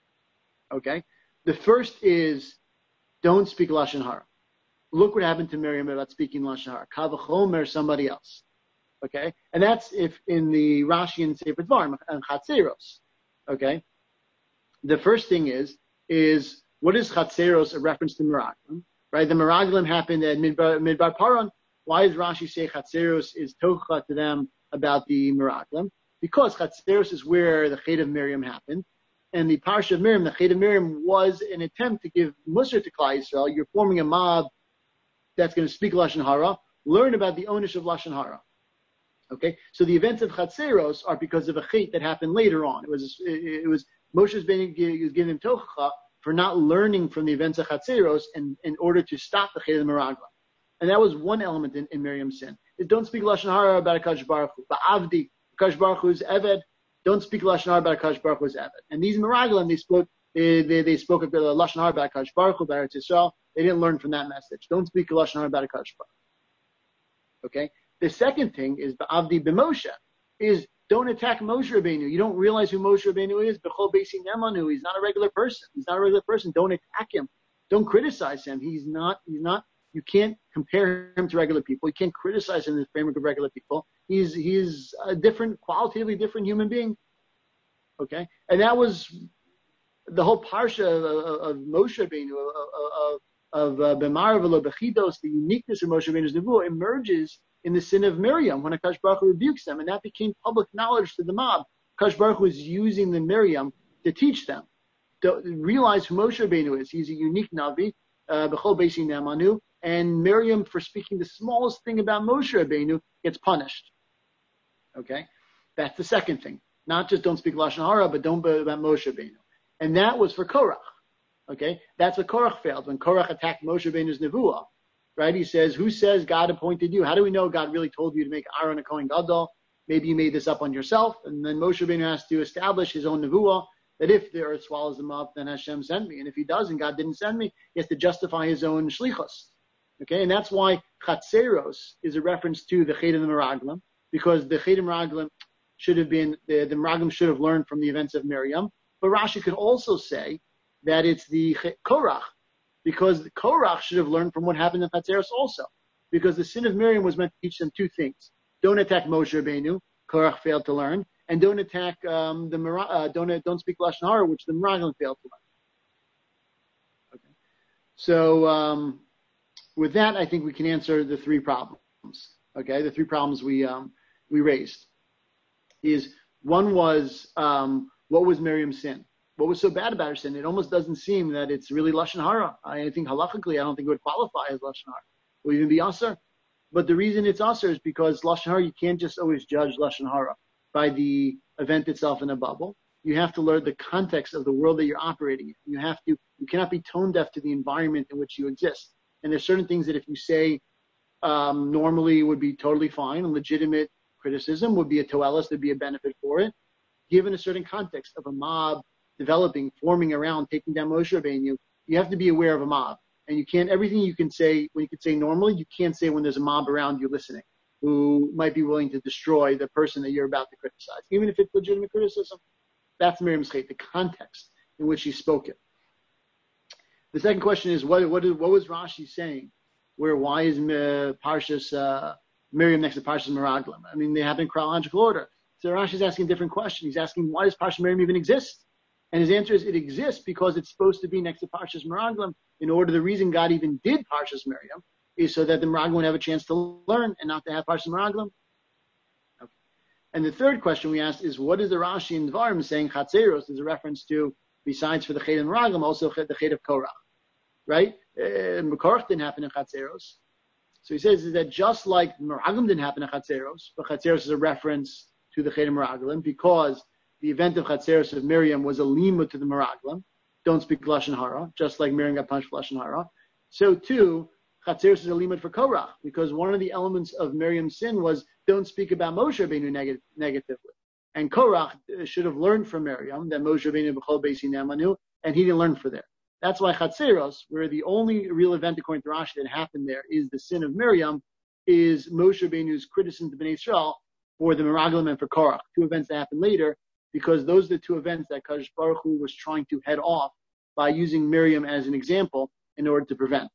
Okay? The first is don't speak Lashon Hara. Look what happened to Miriam about speaking Lashon Hara. Kavachomer, somebody else. Okay? And that's if in the Rashi and Sefer Dvarim, and Chatzeros. Okay? The first thing is, is what is Chatzeros a reference to Meraglim? Right? The Meraglim happened at Midbar, Midbar Paran. Why does Rashi say Chatzeros is tocha to them about the Meraglim? Because Chatzeros is where the Chet of Miriam happened. And the Parsha of Miriam, the Chet of Miriam, was an attempt to give Musar to Klal Yisrael. You're forming a mob that's going to speak Lashon Hara. Learn about the ownership of Lashon Hara. Okay? So the events of Chatzeros are because of a Chet that happened later on. It was, it, it was Moshe's being given him tocha for not learning from the events of Chatzeros in, in order to stop the Chet of the Meraglim. And that was one element in, in Miriam's sin. Is don't speak Lashon Hara about HaKadosh Baruch Hu. Ba'avdi, HaKadosh Baruch Hu's Eved. Don't speak Lashon Hara about HaKadosh Baruch Hu's Eved. And these Meraglim, they spoke, they, they, they spoke of Lashon Hara about HaKadosh Baruch Hu, about Eretz Yisrael. They didn't learn from that message. Don't speak Lashon Hara about HaKadosh Baruch Hu. Okay? The second thing is Ba'avdi B'Moshe, is don't attack Moshe Rabbeinu. You don't realize who Moshe Rabbeinu is. B'chol Beisi Nemanu. He's not a regular person. He's not a regular person. Don't attack him. Don't criticize him. He's not, he's not, you can't compare him to regular people. You can't criticize him in the framework of regular people. He's, he's a different, qualitatively different human being. Okay? And that was the whole parsha of, of, of Moshe Rabbeinu, of, of, of B'mar v'lo b'chidos, the uniqueness of Moshe Rabbeinu's nevuah emerges in the sin of Miriam when HaKadosh Baruch Hu rebukes them. And that became public knowledge to the mob. HaKadosh Baruch Hu was using the Miriam to teach them. don't realize who Moshe Rabbeinu is. He's a unique Navi, uh, B'chol Beisi Ne'amanu, and Miriam, for speaking the smallest thing about Moshe Rabbeinu, gets punished. Okay? That's the second thing. Not just don't speak Lashon Hara, but don't about Moshe Rabbeinu. And that was for Korach. Okay? That's what Korach failed. When Korach attacked Moshe Rabbeinu's Nevuah, right? He says, who says God appointed you? How do we know God really told you to make Aaron a Kohen Gadol? Maybe you made this up on yourself. And then Moshe Rabbeinu has to establish his own Nevuah, that if the earth swallows them up, then Hashem sent me. And if he doesn't, God didn't send me, he has to justify his own shlichus. Okay? And that's why Chatzeros is a reference to the Chet of the Meraglim, because the Chet of Meraglim should have been, the, the Meraglim should have learned from the events of Miriam. But Rashi could also say that it's the Korach, because the Korach should have learned from what happened in Chatzeros also. Because the sin of Miriam was meant to teach them two things. Don't attack Moshe Rabbeinu, Korach failed to learn, and don't attack um, the uh, don't don't speak Lashon Hara, which the Meraglim failed to learn. Okay. So um, with that, I think we can answer the three problems. Okay, the three problems we um, we raised is one was um, what was Miriam's sin? What was so bad about her sin? It almost doesn't seem that it's really Lashon Hara. I think halachically, I don't think it would qualify as Lashon Hara. It would even be Aser. But the reason it's Aser is because Lashon Hara, you can't just always judge Lashon Hara by the event itself in a bubble. You have to learn the context of the world that you're operating in. You have to, you cannot be tone deaf to the environment in which you exist. And there's certain things that if you say um, normally would be totally fine, and legitimate criticism would be a toelis, there'd be a benefit for it. Given a certain context of a mob developing, forming around, taking down Moshe Rabbeinu, you have to be aware of a mob. And you can't, everything you can say, when you can say normally, you can't say when there's a mob around you listening, who might be willing to destroy the person that you're about to criticize, even if it's legitimate criticism. That's Miriam's Chet, the context in which she spoke it. The second question is, what, what, what was Rashi saying? Where, why is uh, Parshas, uh, Miriam next to Parshas Meraglim? I mean, they happen in chronological order. So Rashi's asking a different question. He's asking, why does Parshas Miriam even exist? And his answer is, it exists because it's supposed to be next to Parshas Meraglim. In order, the reason God even did Parshas Miriam is so that the Meraglim would have a chance to learn and not to have Parshas Meraglim. Okay. And the third question we asked is, what is the Rashi in Dvarim saying Chatzeros is a reference to, besides for the Chet and Meraglim, also the Chet of Korach, right? Uh, Korach didn't happen in Chatzeros. So he says is that just like Meraglim didn't happen in Chatzeros, but Chatzeros is a reference to the Chet of Meraglim because the event of Chatzeros of Miriam was a lima to the Meraglim. Don't speak Lashon Hara, just like Miriam got punished for Lashon Hara. So too, Chatzeros is a lima for Korach, because one of the elements of Miriam's sin was don't speak about Moshe Rabbeinu neg- negatively. And Korach should have learned from Miriam that Moshe Rabbeinu b'chol beisi ne'amanu, and he didn't learn from there. That's why Chatzeros, where the only real event according to Rashi that happened there is the sin of Miriam, is Moshe Rabbeinu's criticism to Bnei Israel for the Meraglim and for Korach, two events that happened later, because those are the two events that Kadosh Baruch Hu was trying to head off by using Miriam as an example in order to prevent.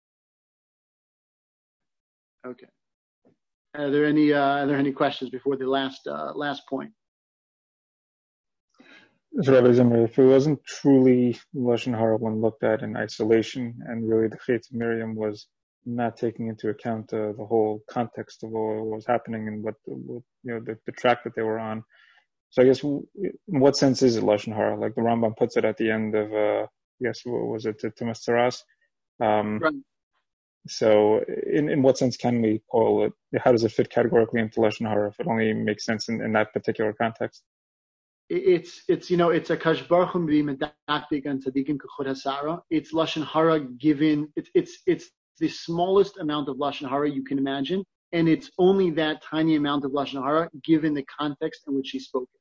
Okay. Are there any uh, are there any questions before the last uh, last point? So, Rabbi Zimmer, if it wasn't truly Lashon Hara when looked at in isolation, and really the Chet of Miriam was not taking into account uh, the whole context of what was happening and what, what you know the, the track that they were on. So I guess, in what sense is it Lashon Hara? Like the Rambam puts it at the end of, uh, I guess, what was it, Tumas Taras? Um, right. So in, in what sense can we call it, how does it fit categorically into Lashon Hara if it only makes sense in, in that particular context? It's, it's, you know, it's a Kadosh Baruch Hu medaktik and tzadikim k'chod hasara. It's Lashon Hara given, it's, it's, it's the smallest amount of Lashon Hara you can imagine. And it's only that tiny amount of Lashon Hara given the context in which she spoke it.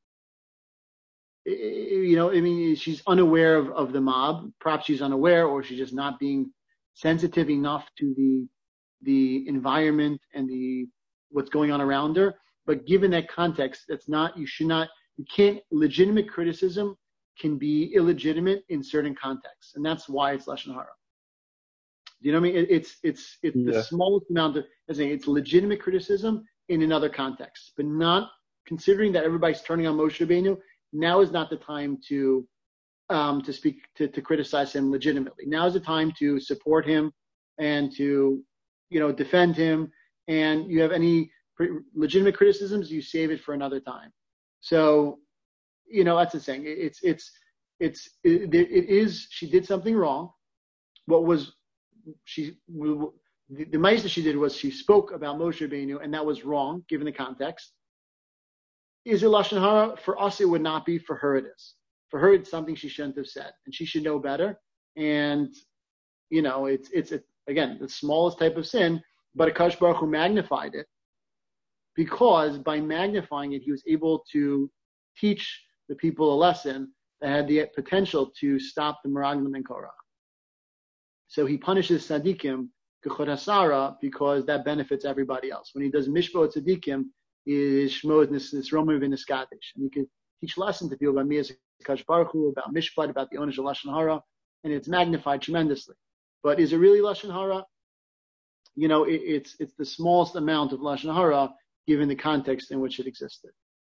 You know, I mean, she's unaware of, of the mob. Perhaps she's unaware, or she's just not being sensitive enough to the the environment and the what's going on around her. But given that context, that's not, you should not, you can't, legitimate criticism can be illegitimate in certain contexts. And that's why it's Lashon Hara. Do you know what I mean? It, it's, it's, it's yeah. the smallest amount of, as saying, it's legitimate criticism in another context, but not considering that everybody's turning on Moshe Rabbeinu. Now is not the time to um, to speak to, to criticize him legitimately. Now is the time to support him and to, you know, defend him. And you have any pre- legitimate criticisms, you save it for another time. So, you know, that's the thing. It's it's it's it, it is she did something wrong. What was she? The, the ma'aseh she did was she spoke about Moshe Rabbeinu, and that was wrong given the context. Is it lashon hara? For us, it would not be. For her, it is. For her, it's something she shouldn't have said, and she should know better. And you know, it's it's a, again the smallest type of sin, but Akash Baruch Hu magnified it because by magnifying it, he was able to teach the people a lesson that had the potential to stop the Meraglim and Korah. So he punishes Tzadikim K'chod Hasara because that benefits everybody else. When he does Mishpot Tzadikim, is Shmod Nisromu V'Niskadish. And you can teach lesson to people about me as Akash Baruch Hu, about Mishpat, about the Onesh of Lashon Hara, and it's magnified tremendously. But is it really Lashon Hara? You know, it, it's it's the smallest amount of Lashon Hara given the context in which it existed.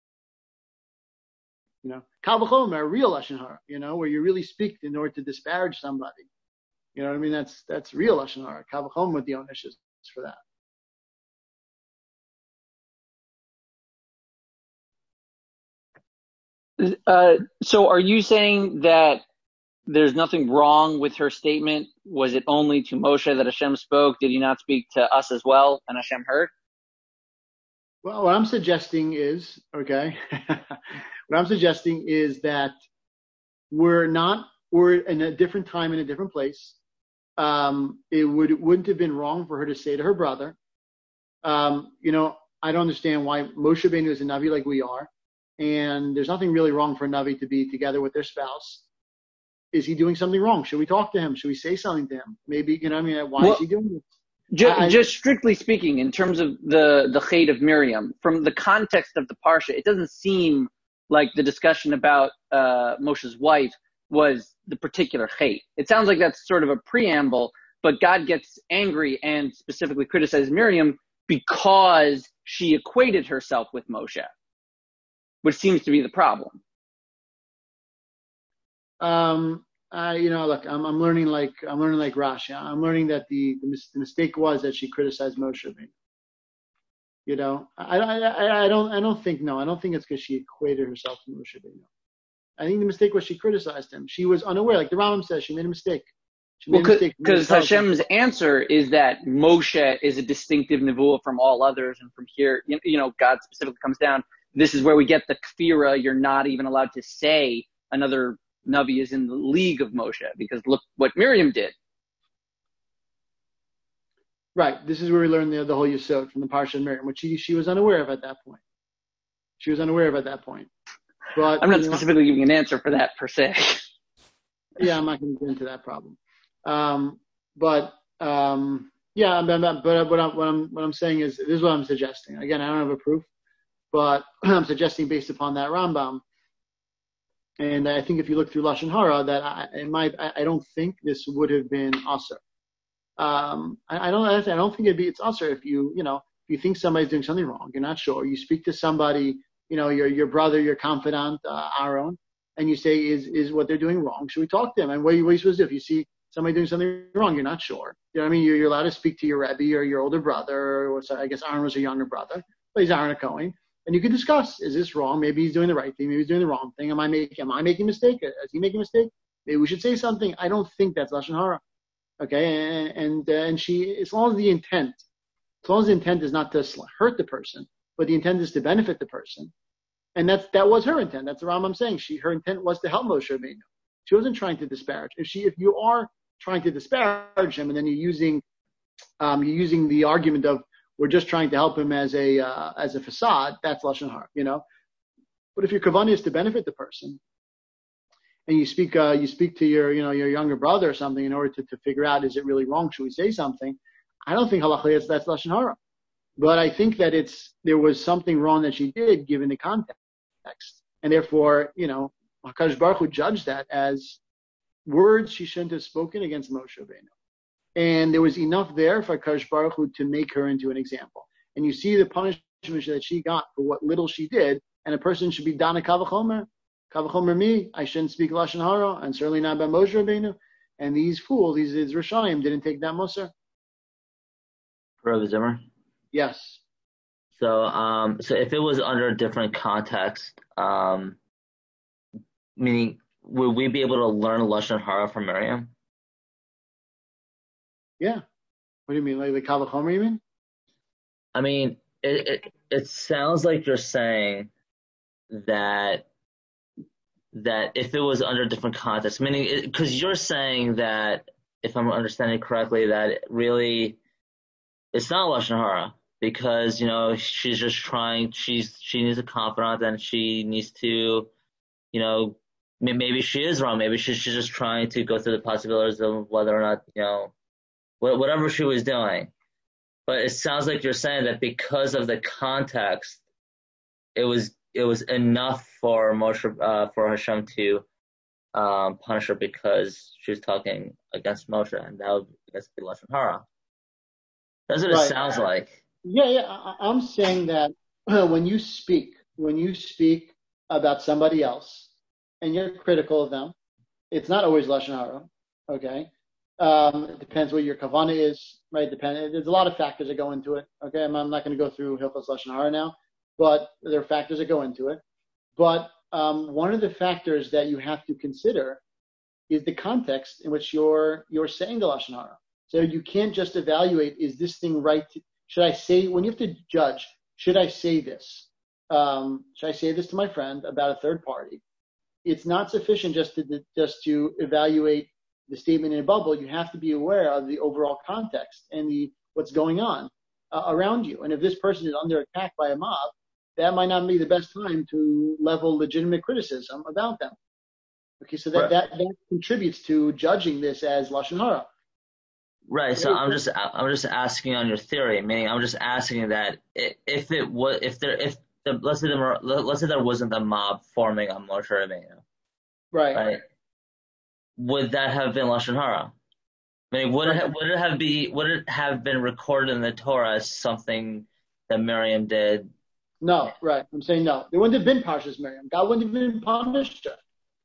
You know, Kal V'chomer, real Lashon Hara, you know, where you really speak in order to disparage somebody. You know what I mean? That's that's real Lashon Hara. Kal V'chomer with the Onesh is for that. Uh, so are you saying that there's nothing wrong with her statement? Was it only to Moshe that Hashem spoke? Did he not speak to us as well, and Hashem heard? Well, what I'm suggesting is, okay, what I'm suggesting is that we're not, we're in a different time in a different place. Um, it would, it wouldn't have been wrong for her to say to her brother, um, you know, I don't understand why Moshe Rabbeinu is a Navi like we are. And there's nothing really wrong for a Navi to be together with their spouse. Is he doing something wrong? Should we talk to him? Should we say something to him? Maybe, you know, I mean, why well, is he doing this? Just, I, just strictly speaking, in terms of the, the Chet of Miriam, from the context of the Parsha, it doesn't seem like the discussion about uh, Moshe's wife was the particular Chet. It sounds like that's sort of a preamble, but God gets angry and specifically criticizes Miriam because she equated herself with Moshe, which seems to be the problem. Um, uh, you know, look, I'm, I'm learning like I'm learning like Rashi. I'm learning that the, the, mis- the mistake was that she criticized Moshe Rabbeinu. You know, I, I, I don't I don't think no, I don't think it's because she equated herself to Moshe Rabbeinu. I think the mistake was she criticized him. She was unaware, like the Rambam says, she made a mistake. She made well, a mistake because Hashem's answer is that Moshe is a distinctive nevuah from all others, and from here, you, you know, God specifically comes down. This is where we get the kfira. You're not even allowed to say another Navi is in the league of Moshe, because look what Miriam did. Right. This is where we learn the, the whole Yisod from the Parsha of Miriam, which she, she was unaware of at that point. She was unaware of at that point. But I'm not specifically know, giving an answer for that per se. Yeah, I'm not going to get into that problem. Um, but but yeah, but, but what I'm what I'm what I'm saying is this is what I'm suggesting. Again, I don't have a proof, but I'm suggesting based upon that Rambam. And I think if you look through Lashon Hara, that I, in my, I, I don't think this would have been Aser. Um, I, I don't, I don't think it'd be, it's Aser if you, you know, if you think somebody's doing something wrong, you're not sure, you speak to somebody, you know, your, your brother, your confidant, uh, Aaron, and you say, is, is what they're doing wrong? Should we talk to them? And what are you, what are you supposed to do? If you see somebody doing something wrong, you're not sure. You know what I mean? You're, you're allowed to speak to your Rebbe or your older brother, or I guess Aaron was a younger brother, but he's Aaron a Cohen. And you can discuss, is this wrong? Maybe he's doing the right thing. Maybe he's doing the wrong thing. Am I making, am I making a mistake? Is he making a mistake? Maybe we should say something. I don't think that's Lashon Hara. Okay. And, and, uh, and she, as long as the intent, as long as the intent is not to hurt the person, but the intent is to benefit the person. And that's, that was her intent. That's the Rambam saying. She, her intent was to help Moshe Rabbeinu. She wasn't trying to disparage. If she, if you are trying to disparage him and then you're using, um, you're using the argument of, we're just trying to help him as a uh, as a facade, that's Lashon Hara, you know. But if your kavanah is to benefit the person, and you speak uh, you speak to your you know your younger brother or something in order to, to figure out, is it really wrong? Should we say something? I don't think halachah that's Lashon Hara. But I think that it's there was something wrong that she did given the context, and therefore you know HaKadosh Baruch Hu judged that as words she shouldn't have spoken against Moshe Rabbeinu. And there was enough there for HaKadosh Baruch Hu to make her into an example. And you see the punishment that she got for what little she did, and a person should be Dana Kavachomer. Kavachomer me, I shouldn't speak Lashon Hara, and certainly not about Moshe Rabbeinu. And these fools, these Rishonim, didn't take that Musar. Rabbi Zimmer? Yes. So, um, so if it was under a different context, um, meaning would we be able to learn Lashon Hara from Miriam? Yeah. What do you mean? Like the Kal V'chomer, you mean? I mean, it, it it sounds like you're saying that that if it was under different context, meaning because you're saying that, if I'm understanding correctly, that really it's not Lashon Hara because, you know, she's just trying, she's she needs a confidant and she needs to, you know, maybe she is wrong, maybe she's, she's just trying to go through the possibilities of whether or not, you know, whatever she was doing. But it sounds like you're saying that because of the context, it was it was enough for Moshe, uh, for Hashem to um, punish her because she was talking against Moshe, and that would, I guess, be Lashon Hara. That's what Right. it sounds like. Yeah, yeah. I, I'm saying that when you speak, when you speak about somebody else, and you're critical of them, it's not always Lashon Hara. Okay. Um, it depends what your kavanah is, right? Depend. There's a lot of factors that go into it. Okay, I'm, I'm not going to go through Hilchos Lashon Hara now, but there are factors that go into it. But um, one of the factors that you have to consider is the context in which you're you're saying the Lashon Hara. So you can't just evaluate, is this thing right? To, should I say, when you have to judge, should I say this? Um, should I say this to my friend about a third party? It's not sufficient just to just to evaluate the statement in a bubble. You have to be aware of the overall context and the what's going on uh, around you. And if this person is under attack by a mob, that might not be the best time to level legitimate criticism about them. Okay, so that, Right. that, that contributes to judging this as Lashon Hara. Right. So I'm just I'm just asking on your theory, meaning I'm just asking that if it was if there if the, let's say there let's say there wasn't a mob forming on Moshe Rabbeinu, Right. right? Would that have been Lashon Hara? I mean, would it have, would it have be would it have been recorded in the Torah as something that Miriam did? No, right. I'm saying no. There wouldn't have been Parshas Miriam. God wouldn't have been punished her.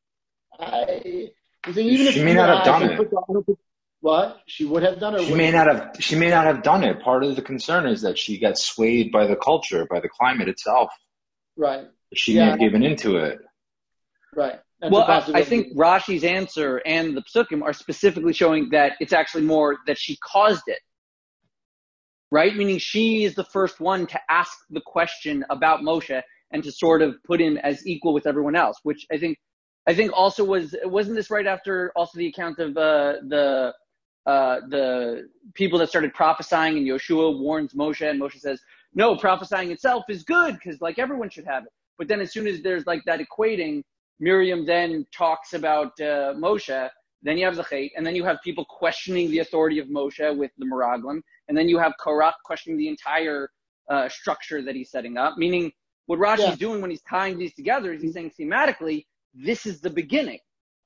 I, I'm saying even She if may you not know, have done I it. put the, I don't put, what she would have done, or She would may not have. She may not have done it. Part of the concern is that she got swayed by the culture, by the climate itself. Right. She Yeah. may have given into it. Right. That's well, a I, possibility. I think Rashi's answer and the Psukim are specifically showing that it's actually more that she caused it. Right? Meaning she is the first one to ask the question about Moshe and to sort of put him as equal with everyone else, which I think, I think also was, wasn't this right after also the account of, uh, the, uh, the people that started prophesying and Yoshua warns Moshe and Moshe says, no, prophesying itself is good because like everyone should have it. But then as soon as there's like that equating, Miriam then talks about, uh, Moshe, then you have the Chait, and then you have people questioning the authority of Moshe with the Meraglim, and then you have Korach questioning the entire uh, structure that he's setting up, meaning what Rashi's Yeah. doing when he's tying these together is he's saying thematically, this is the beginning.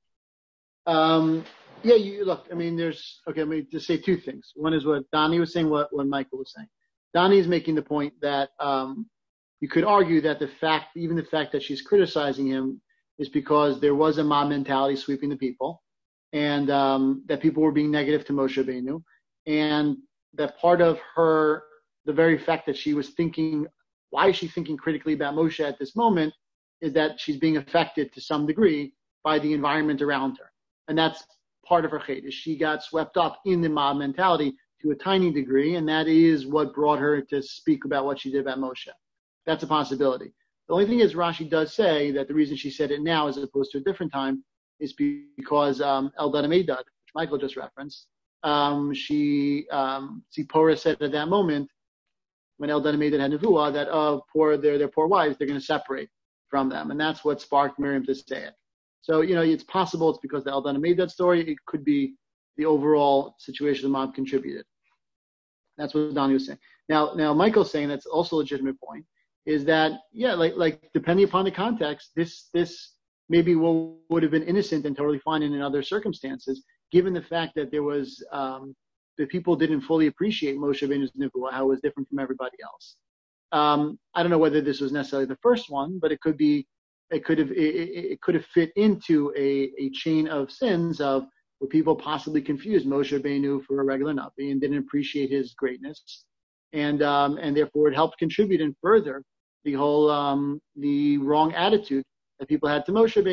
Um, yeah, you look, I mean, there's, okay, let me just say two things. One is what Donnie was saying, what, what Michael was saying. Donnie is making the point that um, you could argue that the fact, even the fact that she's criticizing him is because there was a mob mentality sweeping the people, and um, that people were being negative to Moshe Rabbeinu, and that part of her, the very fact that she was thinking, why is she thinking critically about Moshe at this moment, is that she's being affected to some degree by the environment around her. And that's part of her chait, is she got swept up in the mob mentality to a tiny degree, and that is what brought her to speak about what she did about Moshe. That's a possibility. The only thing is, Rashi does say that the reason she said it now as opposed to a different time is because um, Eldad Meidad, which Michael just referenced, um, she, um, Zipporah said at that moment, when Eldad Meidad had Nevuah, that, oh, poor, their, their poor wives, they're going to separate from them. And that's what sparked Miriam to say it. So, you know, it's possible it's because the Eldad Meidad story. It could be the overall situation the mob contributed. That's what Donnie was saying. Now, now Michael's saying that's also a legitimate point, is that, yeah, like, like depending upon the context, this, this, maybe what would have been innocent and totally fine in other circumstances, given the fact that there was, um, that people didn't fully appreciate Moshe Rabbeinu's Nevuah, how it was different from everybody else. Um, I don't know whether this was necessarily the first one, but it could be, it could have, it, it could have fit into a, a chain of sins of where people possibly confused Moshe Rabbeinu for a regular Navi and didn't appreciate his greatness. And, um, and therefore it helped contribute and further the whole, um, the wrong attitude that people had to Moshe Rabbeinu.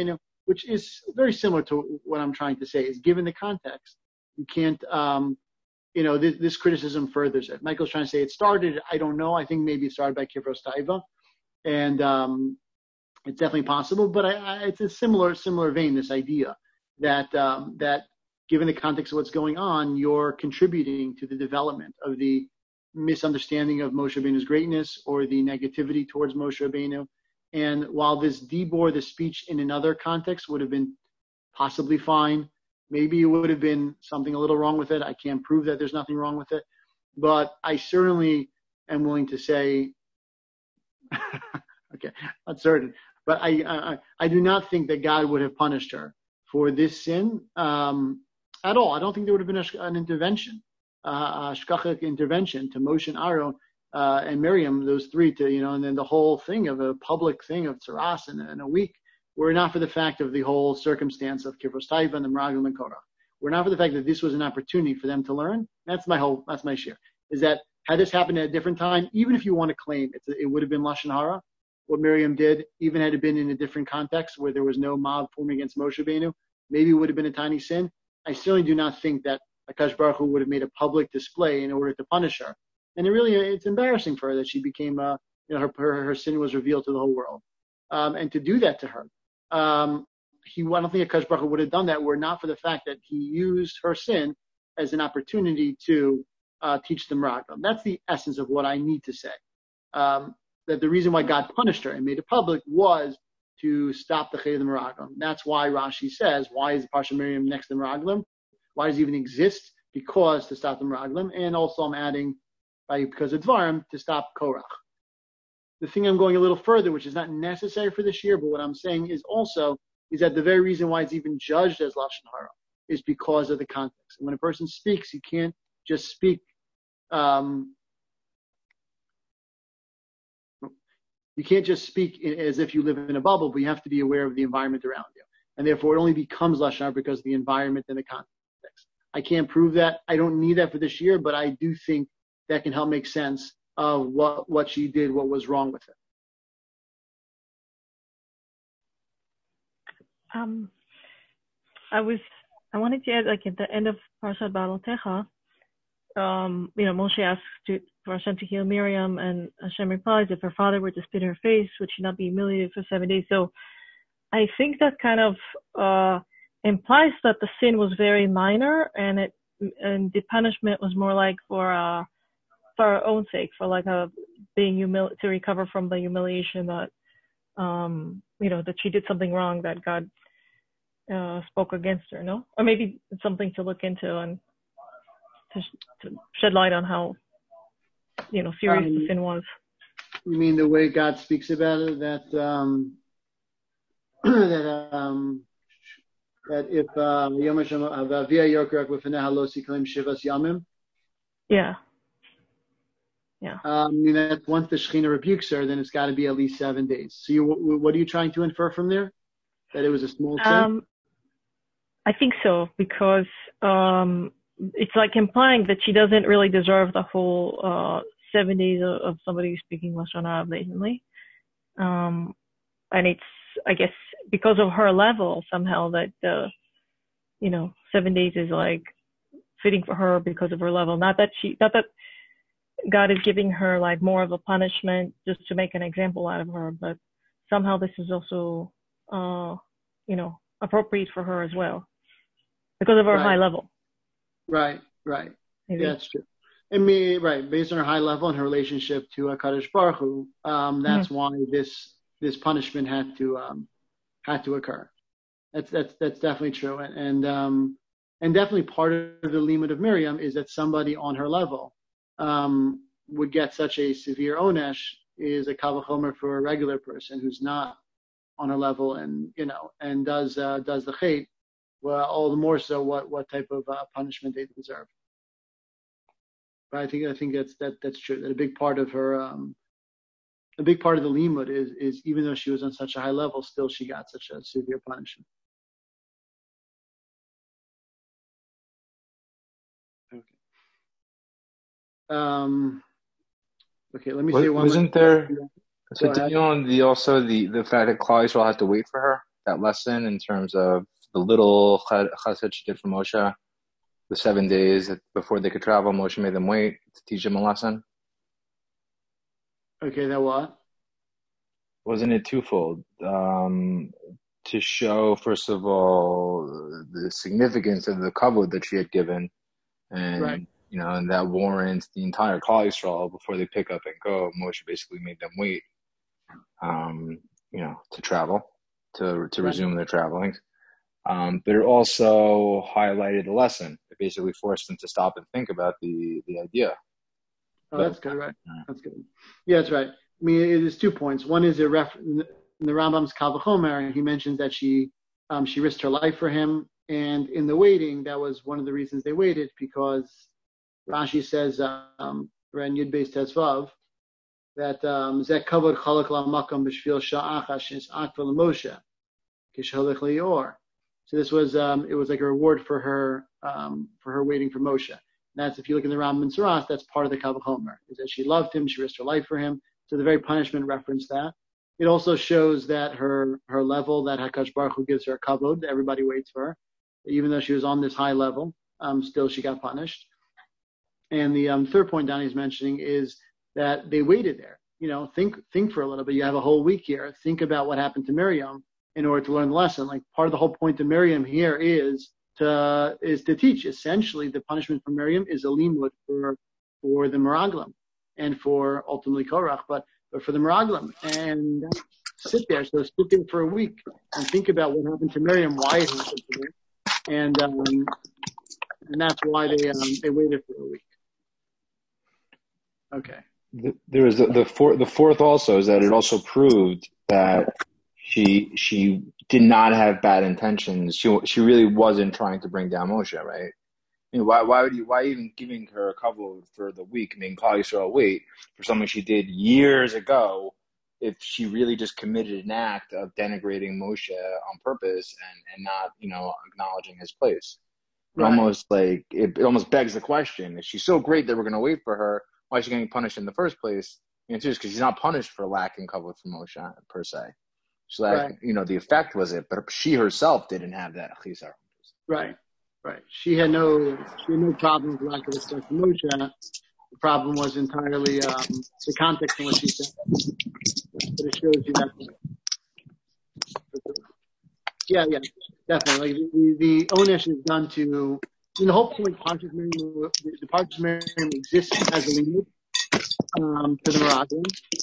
which is very similar to what I'm trying to say, is given the context, you can't, um, you know, this, this criticism furthers it. Michael's trying to say it started, I don't know, I think maybe it started by Kivros Taiva, and um, it's definitely possible, but I, I, it's a similar similar vein, this idea that um, that given the context of what's going on, you're contributing to the development of the misunderstanding of Moshe Rabbeinu's greatness or the negativity towards Moshe Rabbeinu. And while this dibor, the speech in another context, would have been possibly fine, maybe it would have been something a little wrong with it. I can't prove that there's nothing wrong with it, but I certainly am willing to say, okay, not certain, but I, I I do not think that God would have punished her for this sin um, at all. I don't think there would have been a, an intervention, uh, a shkachic intervention to Moshe and Aaron uh, and Miriam, those three, to you know, and then the whole thing of a public thing of tzaras in, in a week. Were not for the fact of the whole circumstance of Kivros Taiva and the Meraglim and Korach. We're not for the fact that this was an opportunity for them to learn. That's my whole, that's my share. Is that had this happened at a different time, even if you want to claim it's, it would have been Lashon Hara, what Miriam did, even had it been in a different context where there was no mob forming against Moshe Rabbeinu, maybe it would have been a tiny sin. I certainly do not think that Akash Baruch Hu would have made a public display in order to punish her. And it really, it's embarrassing for her that she became, uh, you know, her, her, her sin was revealed to the whole world. Um, and to do that to her, um, he, I don't think Akash Baruch Hu would have done that were not for the fact that he used her sin as an opportunity to uh, teach the Meraglim. That's the essence of what I need to say. Um, that the reason why God punished her and made it public was to stop the Chet of the Meraglim. That's why Rashi says, why is the Parsha Miriam next to the Meraglim? Why does it even exist? Because to stop the Meraglim, and also I'm adding, by, because of Dvarim, to stop Korach. The thing I'm going a little further, which is not necessary for this year, but what I'm saying is also, is that the very reason why it's even judged as Lashon Hara is because of the context. And when a person speaks, you can't just speak, um, you can't just speak as if you live in a bubble, but you have to be aware of the environment around you. And therefore it only becomes Lashon Hara because of the environment and the context. I can't prove that. I don't need that for this year, but I do think that can help make sense of what, what she did, what was wrong with it. Um, I was, I wanted to add, like at the end of Parashat Ba'alotecha, um, you know, Moshe asks to, for Hashem to heal Miriam, and Hashem replies, if her father were to spit in her face, would she not be humiliated for seven days? So I think that kind of uh, implies that the sin was very minor, and it, and the punishment was more like for uh, for our own sake, for like a being humil- to recover from the humiliation that, um, you know, that she did something wrong, that God uh, spoke against her, no? Or maybe it's something to look into and to, to shed light on how, you know, serious um, the sin was. You mean the way God speaks about it, that, um, that, um, that if, um, yeah. Yeah. Um, I mean, that once the Shekhinah rebukes her, then it's got to be at least seven days. So you, what are you trying to infer from there? That it was a small sin? Um, I think so, because um, it's like implying that she doesn't really deserve the whole uh, seven days of, of somebody speaking Lashon Hara blatantly. Um, and it's, I guess, because of her level somehow that, uh, you know, seven days is like fitting for her because of her level. Not that she, not that God is giving her like more of a punishment just to make an example out of her, but somehow this is also, uh, you know, appropriate for her as well because of her right. high level. Right, right. Maybe. Yeah, that's true. I mean, right, based on her high level and her relationship to HaKadosh Baruch Hu, um, that's mm-hmm. why this this punishment had to um, had to occur. That's that's that's definitely true, and and, um, and definitely part of the limud of Miriam is that somebody on her level um, would get such a severe onesh is a kal v'chomer for a regular person who's not on her level, and you know, and does uh, does the chet. Well, all the more so, what what type of uh, punishment they deserve. But I think I think that's that that's true. That a big part of her, um, a big part of the limud is is even though she was on such a high level, still she got such a severe punishment. Okay. Um. Okay. Let me what, say one. Wasn't more. there? So did you know the also the the fact that Klal Yisrael had to wait for her? that lesson in terms of the little chesed she did for Moshe, the seven days before they could travel, Moshe made them wait to teach them a lesson? Okay, that what? Wasn't it twofold? Um, to show, first of all, the significance of the kavod that she had given, and right. you know, and that warrants the entire Klal Yisrael before they pick up and go. Moshe basically made them wait, um, you know, to travel, to to right. resume their traveling. Um, but it also highlighted the lesson. It basically forced them to stop and think about the the idea. Oh, that's good, right? That's good. Yeah, that's right. I mean, it is two points. One is a ref in the Rambam's Kal V'chomer. He mentions that she um, she risked her life for him, and in the waiting, that was one of the reasons they waited, because Rashi says, um, Ren Yud Beis Tezvav, that Zeh Kavod Chalak LaMakam B'Shvil Sha'acha She's Akva L'Moshe Kishalech Lior. So this was um, it was like a reward for her um, for her waiting for Moshe. And that's, if you look in the Rambam Saras, that's part of the Kal V'chomer, is that she loved him, she risked her life for him. So the very punishment referenced that. It also shows that her her level, that Hakadosh Baruch Hu gives her a kavod, everybody waits for her. Even though she was on this high level, um, still she got punished. And the um, third point Donnie's mentioning is that they waited there. You know, think think for a little bit. You have a whole week here. Think about what happened to Miriam in order to learn the lesson. Like, part of the whole point of Miriam here is to is to teach. Essentially, the punishment for Miriam is a limud for for the Meraglim and for ultimately Korach, but but for the Meraglim, and sit there. So sit there for a week and think about what happened to Miriam, why it happened to her, and um, and that's why they um, they waited for a week. Okay. There was the the, four, the fourth also is that it also proved that she she did not have bad intentions. She she really wasn't trying to bring down Moshe, right? I mean, why why would you why even giving her a kavod for the week? I mean, Klal Yisrael wait for something she did years ago, if she really just committed an act of denigrating Moshe on purpose and, and not, you know, acknowledging his place. It Right. almost like it, it almost begs the question: if she's so great that we're going to wait for her, why is she getting punished in the first place? The answer is because she's not punished for lacking kavod from Moshe per se. She's like, Right. you know, the effect was it, but she herself didn't have that chisar. Right. Right. She had no she had no problem with lack of respect for Moshe. The problem was entirely um, the context in which she said. But it shows you that. Yeah, yeah, definitely. Like the, the onesh is done to. I mean, the whole point, Parshas Miriam, the, the Parshas Miriam exists as a limit um, to the Meraglim.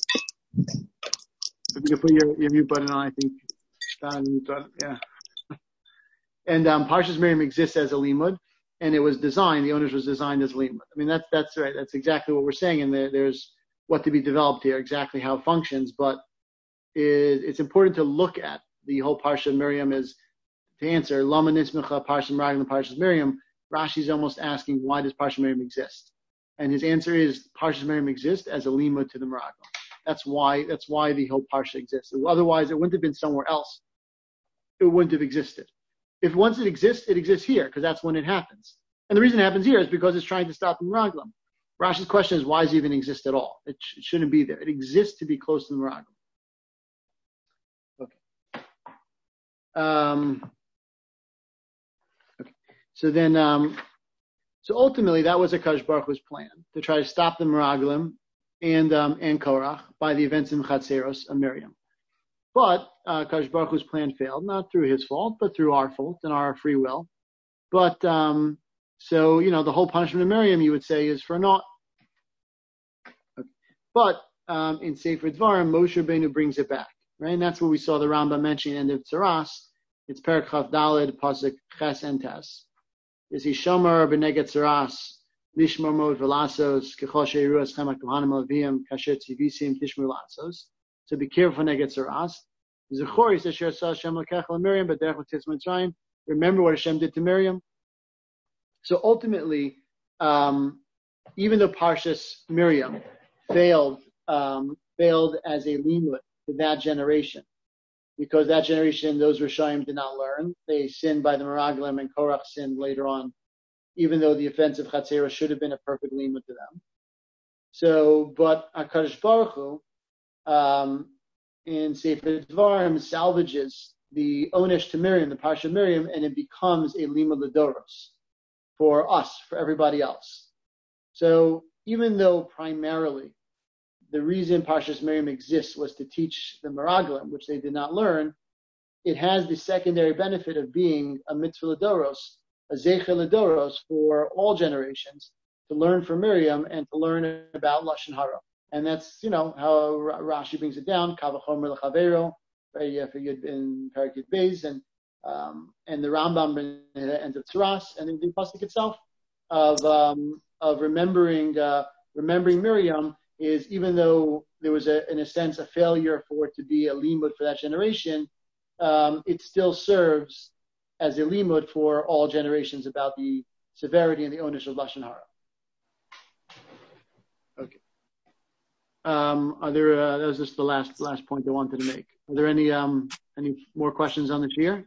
If you can put your, your mute button on, I think. Down mute button, yeah. And um, Parshas Miriam exists as a limud, and it was designed. The owners was designed as a limud. I mean, that's that's right. That's exactly what we're saying. And there, there's what to be developed here, exactly how it functions. But it, it's important to look at the whole Parsha Miriam is to answer Lama Nismicha Parsha Meraglim Parshas Miriam. Rashi's almost asking, why does Parsha Miriam exist? And his answer is Parsha Miriam exists as a limud to the Meraglim. That's why that's why the whole Parsha exists. Otherwise, it wouldn't have been somewhere else. It wouldn't have existed. If once it exists, it exists here, because that's when it happens. And the reason it happens here is because it's trying to stop the Meraglim. Rashi's question is, why does it even exist at all? It, sh- it shouldn't be there. It exists to be close to the Meraglim. Okay. Um, okay. So then, um, so ultimately, that was Hakadosh Baruch Hu's plan, to try to stop the Meraglim and um, and Korach by the events in Chatzeros of Miriam. But uh, Hakadosh Baruch Hu's plan failed, not through his fault, but through our fault and our free will. But um, so, you know, the whole punishment of Miriam, you would say, is for naught. Okay. But um, in Sefer Dvarim, Moshe Rabbeinu brings it back, right? And that's what we saw the Rambam mentioning in the end of Tzaras. It's Perek Chaf Daled, Pasuk Ches and Tes. Is he Shomer b'neget Tzaras, Lishmor Mod Velasos, Kechol Sheiru Eschem HaKohanim Leviim, Kasher Tzivisim Tishmur Lasos. So be careful when Neget Tzaras. Zechor, he says, Sher Sa Hashem Lekech Miriam, but Derech L'Titz Mitzrayim. Remember what Hashem did to Miriam. So ultimately, um, even though Parshas Miriam failed, um, failed as a limud to that generation, because that generation, those Rishayim did not learn. They sinned by the Meraglim, and Korach sinned later on, even though the offense of Chatzera should have been a perfect limud to them. So, but HaKadosh Baruch Hu, um, in Sefer Dvarim salvages the Onesh to Miriam, the Parsha of Miriam, and it becomes a Lima Ladoros for us, for everybody else. So even though primarily the reason Parshas Miriam exists was to teach the Meraglim, which they did not learn, it has the secondary benefit of being a mitzvah Ladoros, a Zeicha Ladoros for all generations, to learn from Miriam and to learn about Lashon Hara. And that's, you know, how Rashi brings it down, Kavachomer Lechavero, right, in Parak Yud Beis, and um, and the Rambam in the end of Tzuras, and in the pasuk itself of um, of remembering uh, remembering Miriam is, even though there was a, in a sense a failure for it to be a limud for that generation, um, it still serves as a limud for all generations about the severity and the onus of Lashon Hara. Okay. Um, are there? Uh, that was just the last last point I wanted to make. Are there any um, any more questions on the shir?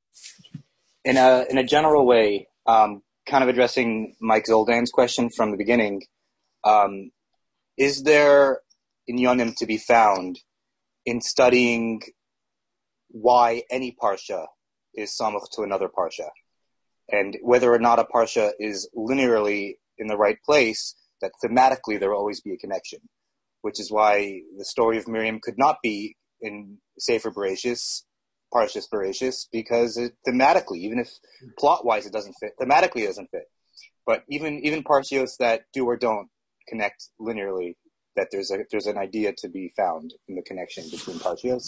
In a in a general way, um, kind of addressing Mike Zoldan's question from the beginning, um, is there inyonim to be found in studying why any parsha is samach to another parsha, and whether or not a parsha is linearly in the right place, that thematically there will always be a connection, which is why the story of Miriam could not be in Sefer Bereshis, Parshas Bereshis, because it, thematically, even if plot-wise it doesn't fit, thematically it doesn't fit. But even even parshios that do or don't connect linearly, that there's a there's an idea to be found in the connection between parshios.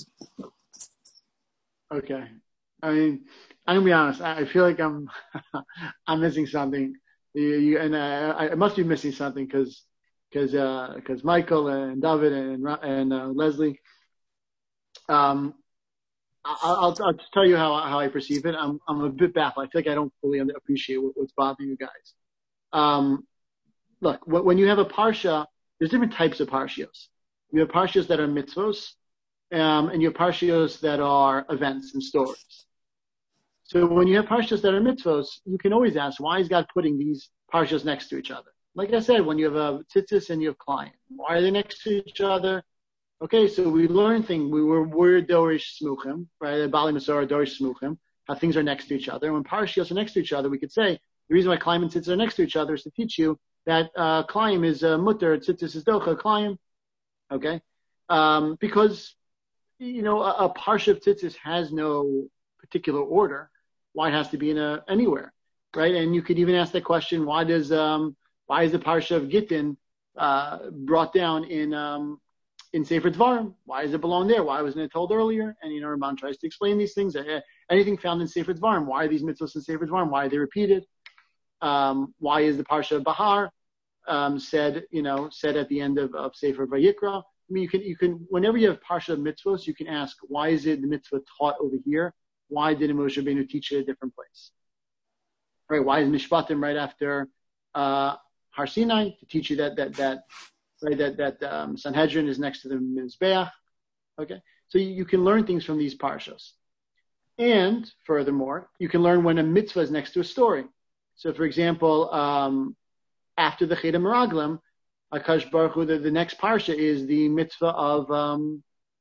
Okay, I mean, I'm gonna be honest. I, I feel like I'm I'm missing something. You, you, and I, I must be missing something because because because uh, Michael and David and and uh, Leslie. Um, I'll, I'll just tell you how how I perceive it. I'm I'm a bit baffled. I feel like I don't fully appreciate what, what's bothering you guys. Um, look, when you have a parsha, there's different types of parshios. You have parshios that are mitzvos, um, and you have parshios that are events and stories. So when you have parshios that are mitzvos, you can always ask, why is God putting these parshios next to each other? Like I said, when you have a tzitzis and you have client, why are they next to each other? Okay, so we learn things. We were we're dorish smuchim, right? Bali Masora dorish smuchim. How things are next to each other. When parashios are next to each other, we could say the reason why Klaim and Tzitzis are next to each other is to teach you that uh, Klaim is uh, mutter, Tzitzis is docha, Klaim. Okay, um, because you know a, a parsha of Tzitzis has no particular order. Why it has to be in a anywhere, right? And you could even ask that question: Why does um, why is the parsha of Gittin uh, brought down in um, in Sefer Dvarim? Why does it belong there? Why wasn't it told earlier? And, you know, Ramban tries to explain these things. Anything found in Sefer Dvarim, why are these mitzvahs in Sefer Dvarim? Why are they repeated? Um, why is the Parsha of Bahar um, said, you know, said at the end of, of Sefer Vayikra? I mean, you can, you can, whenever you have Parsha of mitzvahs, you can ask, why is it the mitzvah taught over here? Why didn't Moshe Rabbeinu teach it at a different place? Right? Why is Mishpatim right after uh, Har Sinai to teach you that, that, that, right, that that um, Sanhedrin is next to the Mizbeach. Okay, so you, you can learn things from these parshas, and furthermore, you can learn when a mitzvah is next to a story. So, for example, um, after the Chet Meraglim, Akash Baruch Hu, the, the next parsha is the mitzvah of um,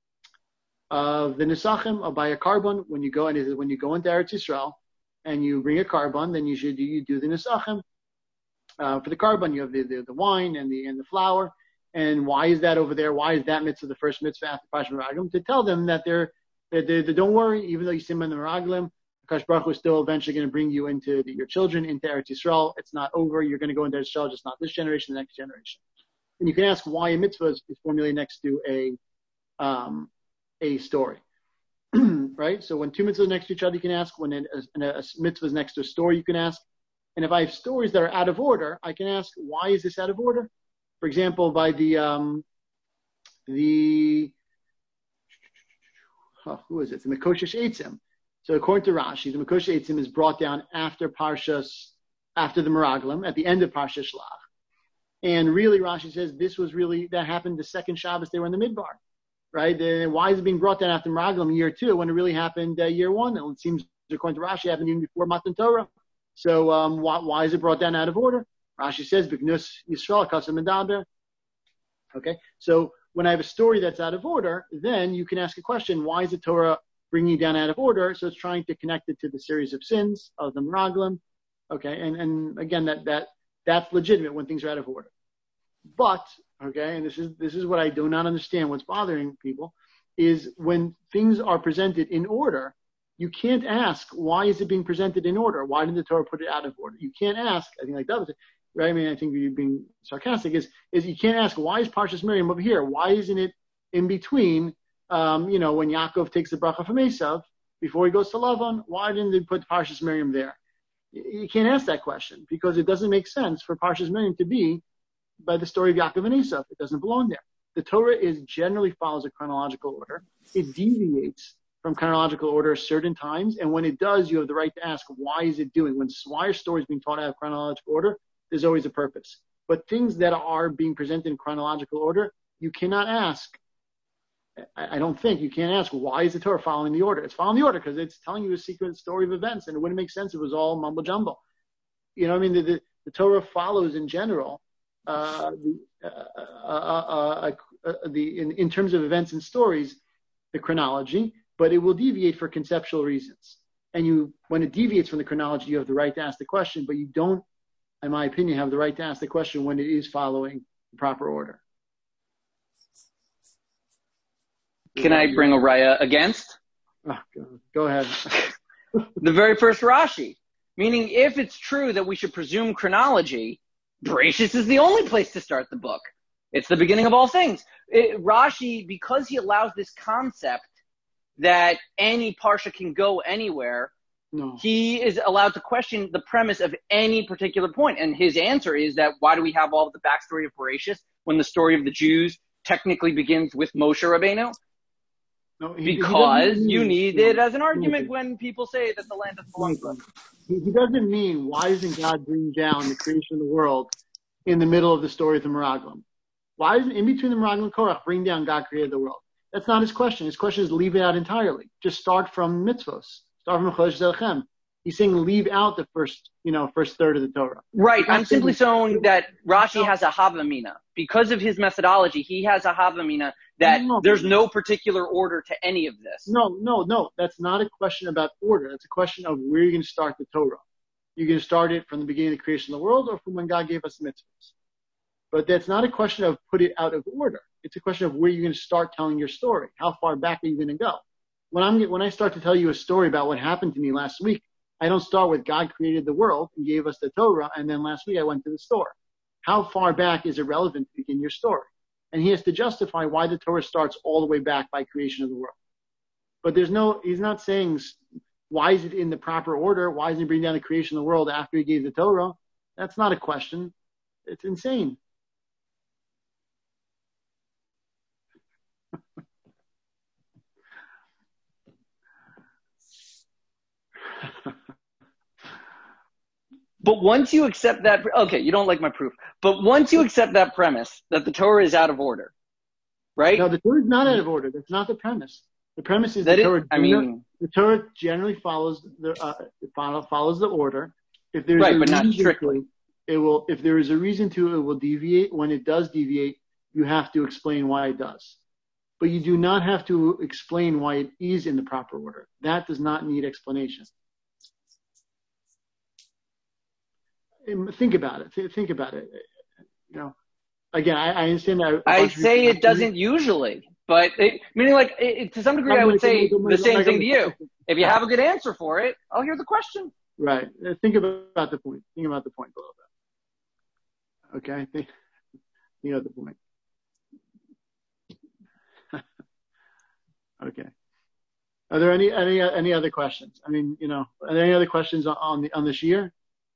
of the Nesachim, of buy a carbon. When you go and when you go into Eretz Yisrael and you bring a carbon, then you should do you do the Nesachim. Uh, for the carbon, you have the, the the wine and the and the flour. And why is that over there? Why is that mitzvah the first mitzvah after Parshat Meraglim? To tell them that they're, that they're, they don't worry, even though you sin in the Meraglim, Akash Baruch Hu is still eventually going to bring you into the, your children, into Eretz Yisrael. It's not over. You're going to go into Eretz Yisrael, just not this generation, the next generation. And you can ask why a mitzvah is, is formulated next to a um, a story, right? So when two mitzvahs are next to each other, you can ask. When a, a, a mitzvah is next to a story, you can ask. And if I have stories that are out of order, I can ask, why is this out of order? For example, by the, um, the, oh, who is it? The Mekoshesh Eitzim. So according to Rashi, the Mekoshesh Eitzim is brought down after Parshas, after the Meraglim, at the end of Parshas Shlach. And really, Rashi says this was really, that happened the second Shabbos they were in the Midbar, right? And why is it being brought down after Meraglim year two when it really happened uh, year one? And it seems, according to Rashi, it happened even before Matan Torah. So um, why, why is it brought down out of order? Rashi says, "B'gnus Yisrael kasam medaber." Okay, so when I have a story that's out of order, then you can ask a question: why is the Torah bringing down out of order. So it's trying to connect it to the series of sins of the Meraglim. Okay, and, and again, that, that, that's legitimate when things are out of order. But, okay, and this is, this is what I do not understand, what's bothering people, is when things are presented in order, you can't ask, why is it being presented in order? Why didn't the Torah put it out of order? You can't ask, I think like that was it, right? I mean, I think you're being sarcastic, is, is you can't ask, why is Parshas Miriam over here? Why isn't it in between, um, you know, when Yaakov takes the bracha from Esav, before he goes to Lavan, why didn't they put Parshas Miriam there? You can't ask that question, because it doesn't make sense for Parshas Miriam to be by the story of Yaakov and Esav. It doesn't belong there. The Torah is generally follows a chronological order. It deviates from chronological order certain times, and when it does, you have the right to ask, why is it doing? When why are stories being taught out of chronological order, there's always a purpose. But things that are being presented in chronological order, you cannot ask, I don't think, you can't ask, why is the Torah following the order? It's following the order because it's telling you a secret story of events, and it wouldn't make sense if it was all mumbo jumbo. You know what I mean? The, the, the Torah follows in general, uh, the, uh, uh, uh, uh, uh, the in, in terms of events and stories, the chronology, but it will deviate for conceptual reasons. And you, when it deviates from the chronology, you have the right to ask the question, but you don't, in my opinion, have the right to ask the question when it is following the proper order. Can I bring a raya against? Oh, go, go ahead. The very first Rashi. Meaning, if it's true that we should presume chronology, Bereshis is the only place to start the book. It's the beginning of all things. It, Rashi, because he allows this concept that any parsha can go anywhere, no. He is allowed to question the premise of any particular point. And his answer is that why do we have all of the backstory of Bereshis when the story of the Jews technically begins with Moshe Rabbeinu? No, he, because he you mean, need no, it as an argument no, when people say that the land doesn't belong to us. He, he doesn't mean, why doesn't God bring down the creation of the world in the middle of the story of the Meraglim? Why isn't in between the Meraglim and Korach bring down God created the world? That's not his question. His question is leave it out entirely. Just start from mitzvos. Start from Chodesh Zelchem. He's saying leave out the first, you know, first third of the Torah. Right. I'm simply saying that Rashi has a Havamina. Because of his methodology, he has a Havamina that no, there's no particular order to any of this. No, no, no. That's not a question about order. It's a question of where you're going to start the Torah. You're going to start it from the beginning of the creation of the world or from when God gave us mitzvahs. But that's not a question of put it out of order. It's a question of where you're going to start telling your story. How far back are you going to go? When I'm when I start to tell you a story about what happened to me last week, I don't start with God created the world and gave us the Torah, and then last week I went to the store. How far back is it relevant to begin your story? And he has to justify why the Torah starts all the way back by creation of the world. But there's no, he's not saying, why is it in the proper order? Why doesn't he bring down the creation of the world after he gave the Torah? That's not a question. It's insane. But once you accept that, okay, you don't like my proof, but once you accept that premise that the Torah is out of order, right? No, the Torah is not out of order. That's not the premise. The premise is that the it, Torah. I mean, the Torah generally follows the uh, follow, follows the order. If there's right, a but not reason strictly. To, it will. If there is a reason to, it will deviate. When it does deviate, you have to explain why it does. But you do not have to explain why it is in the proper order. That does not need explanation. Think about it. Think about it. You know, again, I, I understand that. I say it doesn't usually, but it, meaning like it, to some degree, I would say the same thing to you. If you have a good answer for it, I'll hear the question. Right. Think about the point. Think about the point a little bit. Okay. Think, think about the point. Okay. Are there any any any other questions? I mean, you know, are there any other questions on the on this year?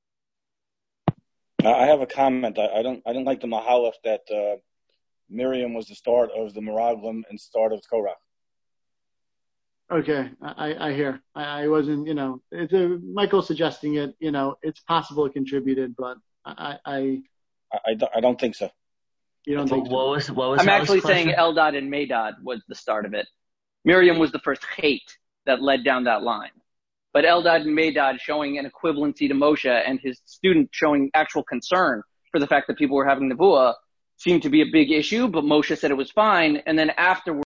I have a comment. I, I don't. I don't like the Mahalach that uh, Miriam was the start of the Meraglim and start of Korach. Okay, I, I hear. I, I wasn't. You know, it's a, Michael suggesting it. You know, it's possible it contributed, but I. I, I, I, don't, I don't think so. You don't but think so? What was what was? I'm actually saying question? Eldad and Medad was the start of it. Miriam was the first hate that led down that line. But Eldad and Medad showing an equivalency to Moshe and his student showing actual concern for the fact that people were having Nevuah seemed to be a big issue, but Moshe said it was fine. And then afterwards,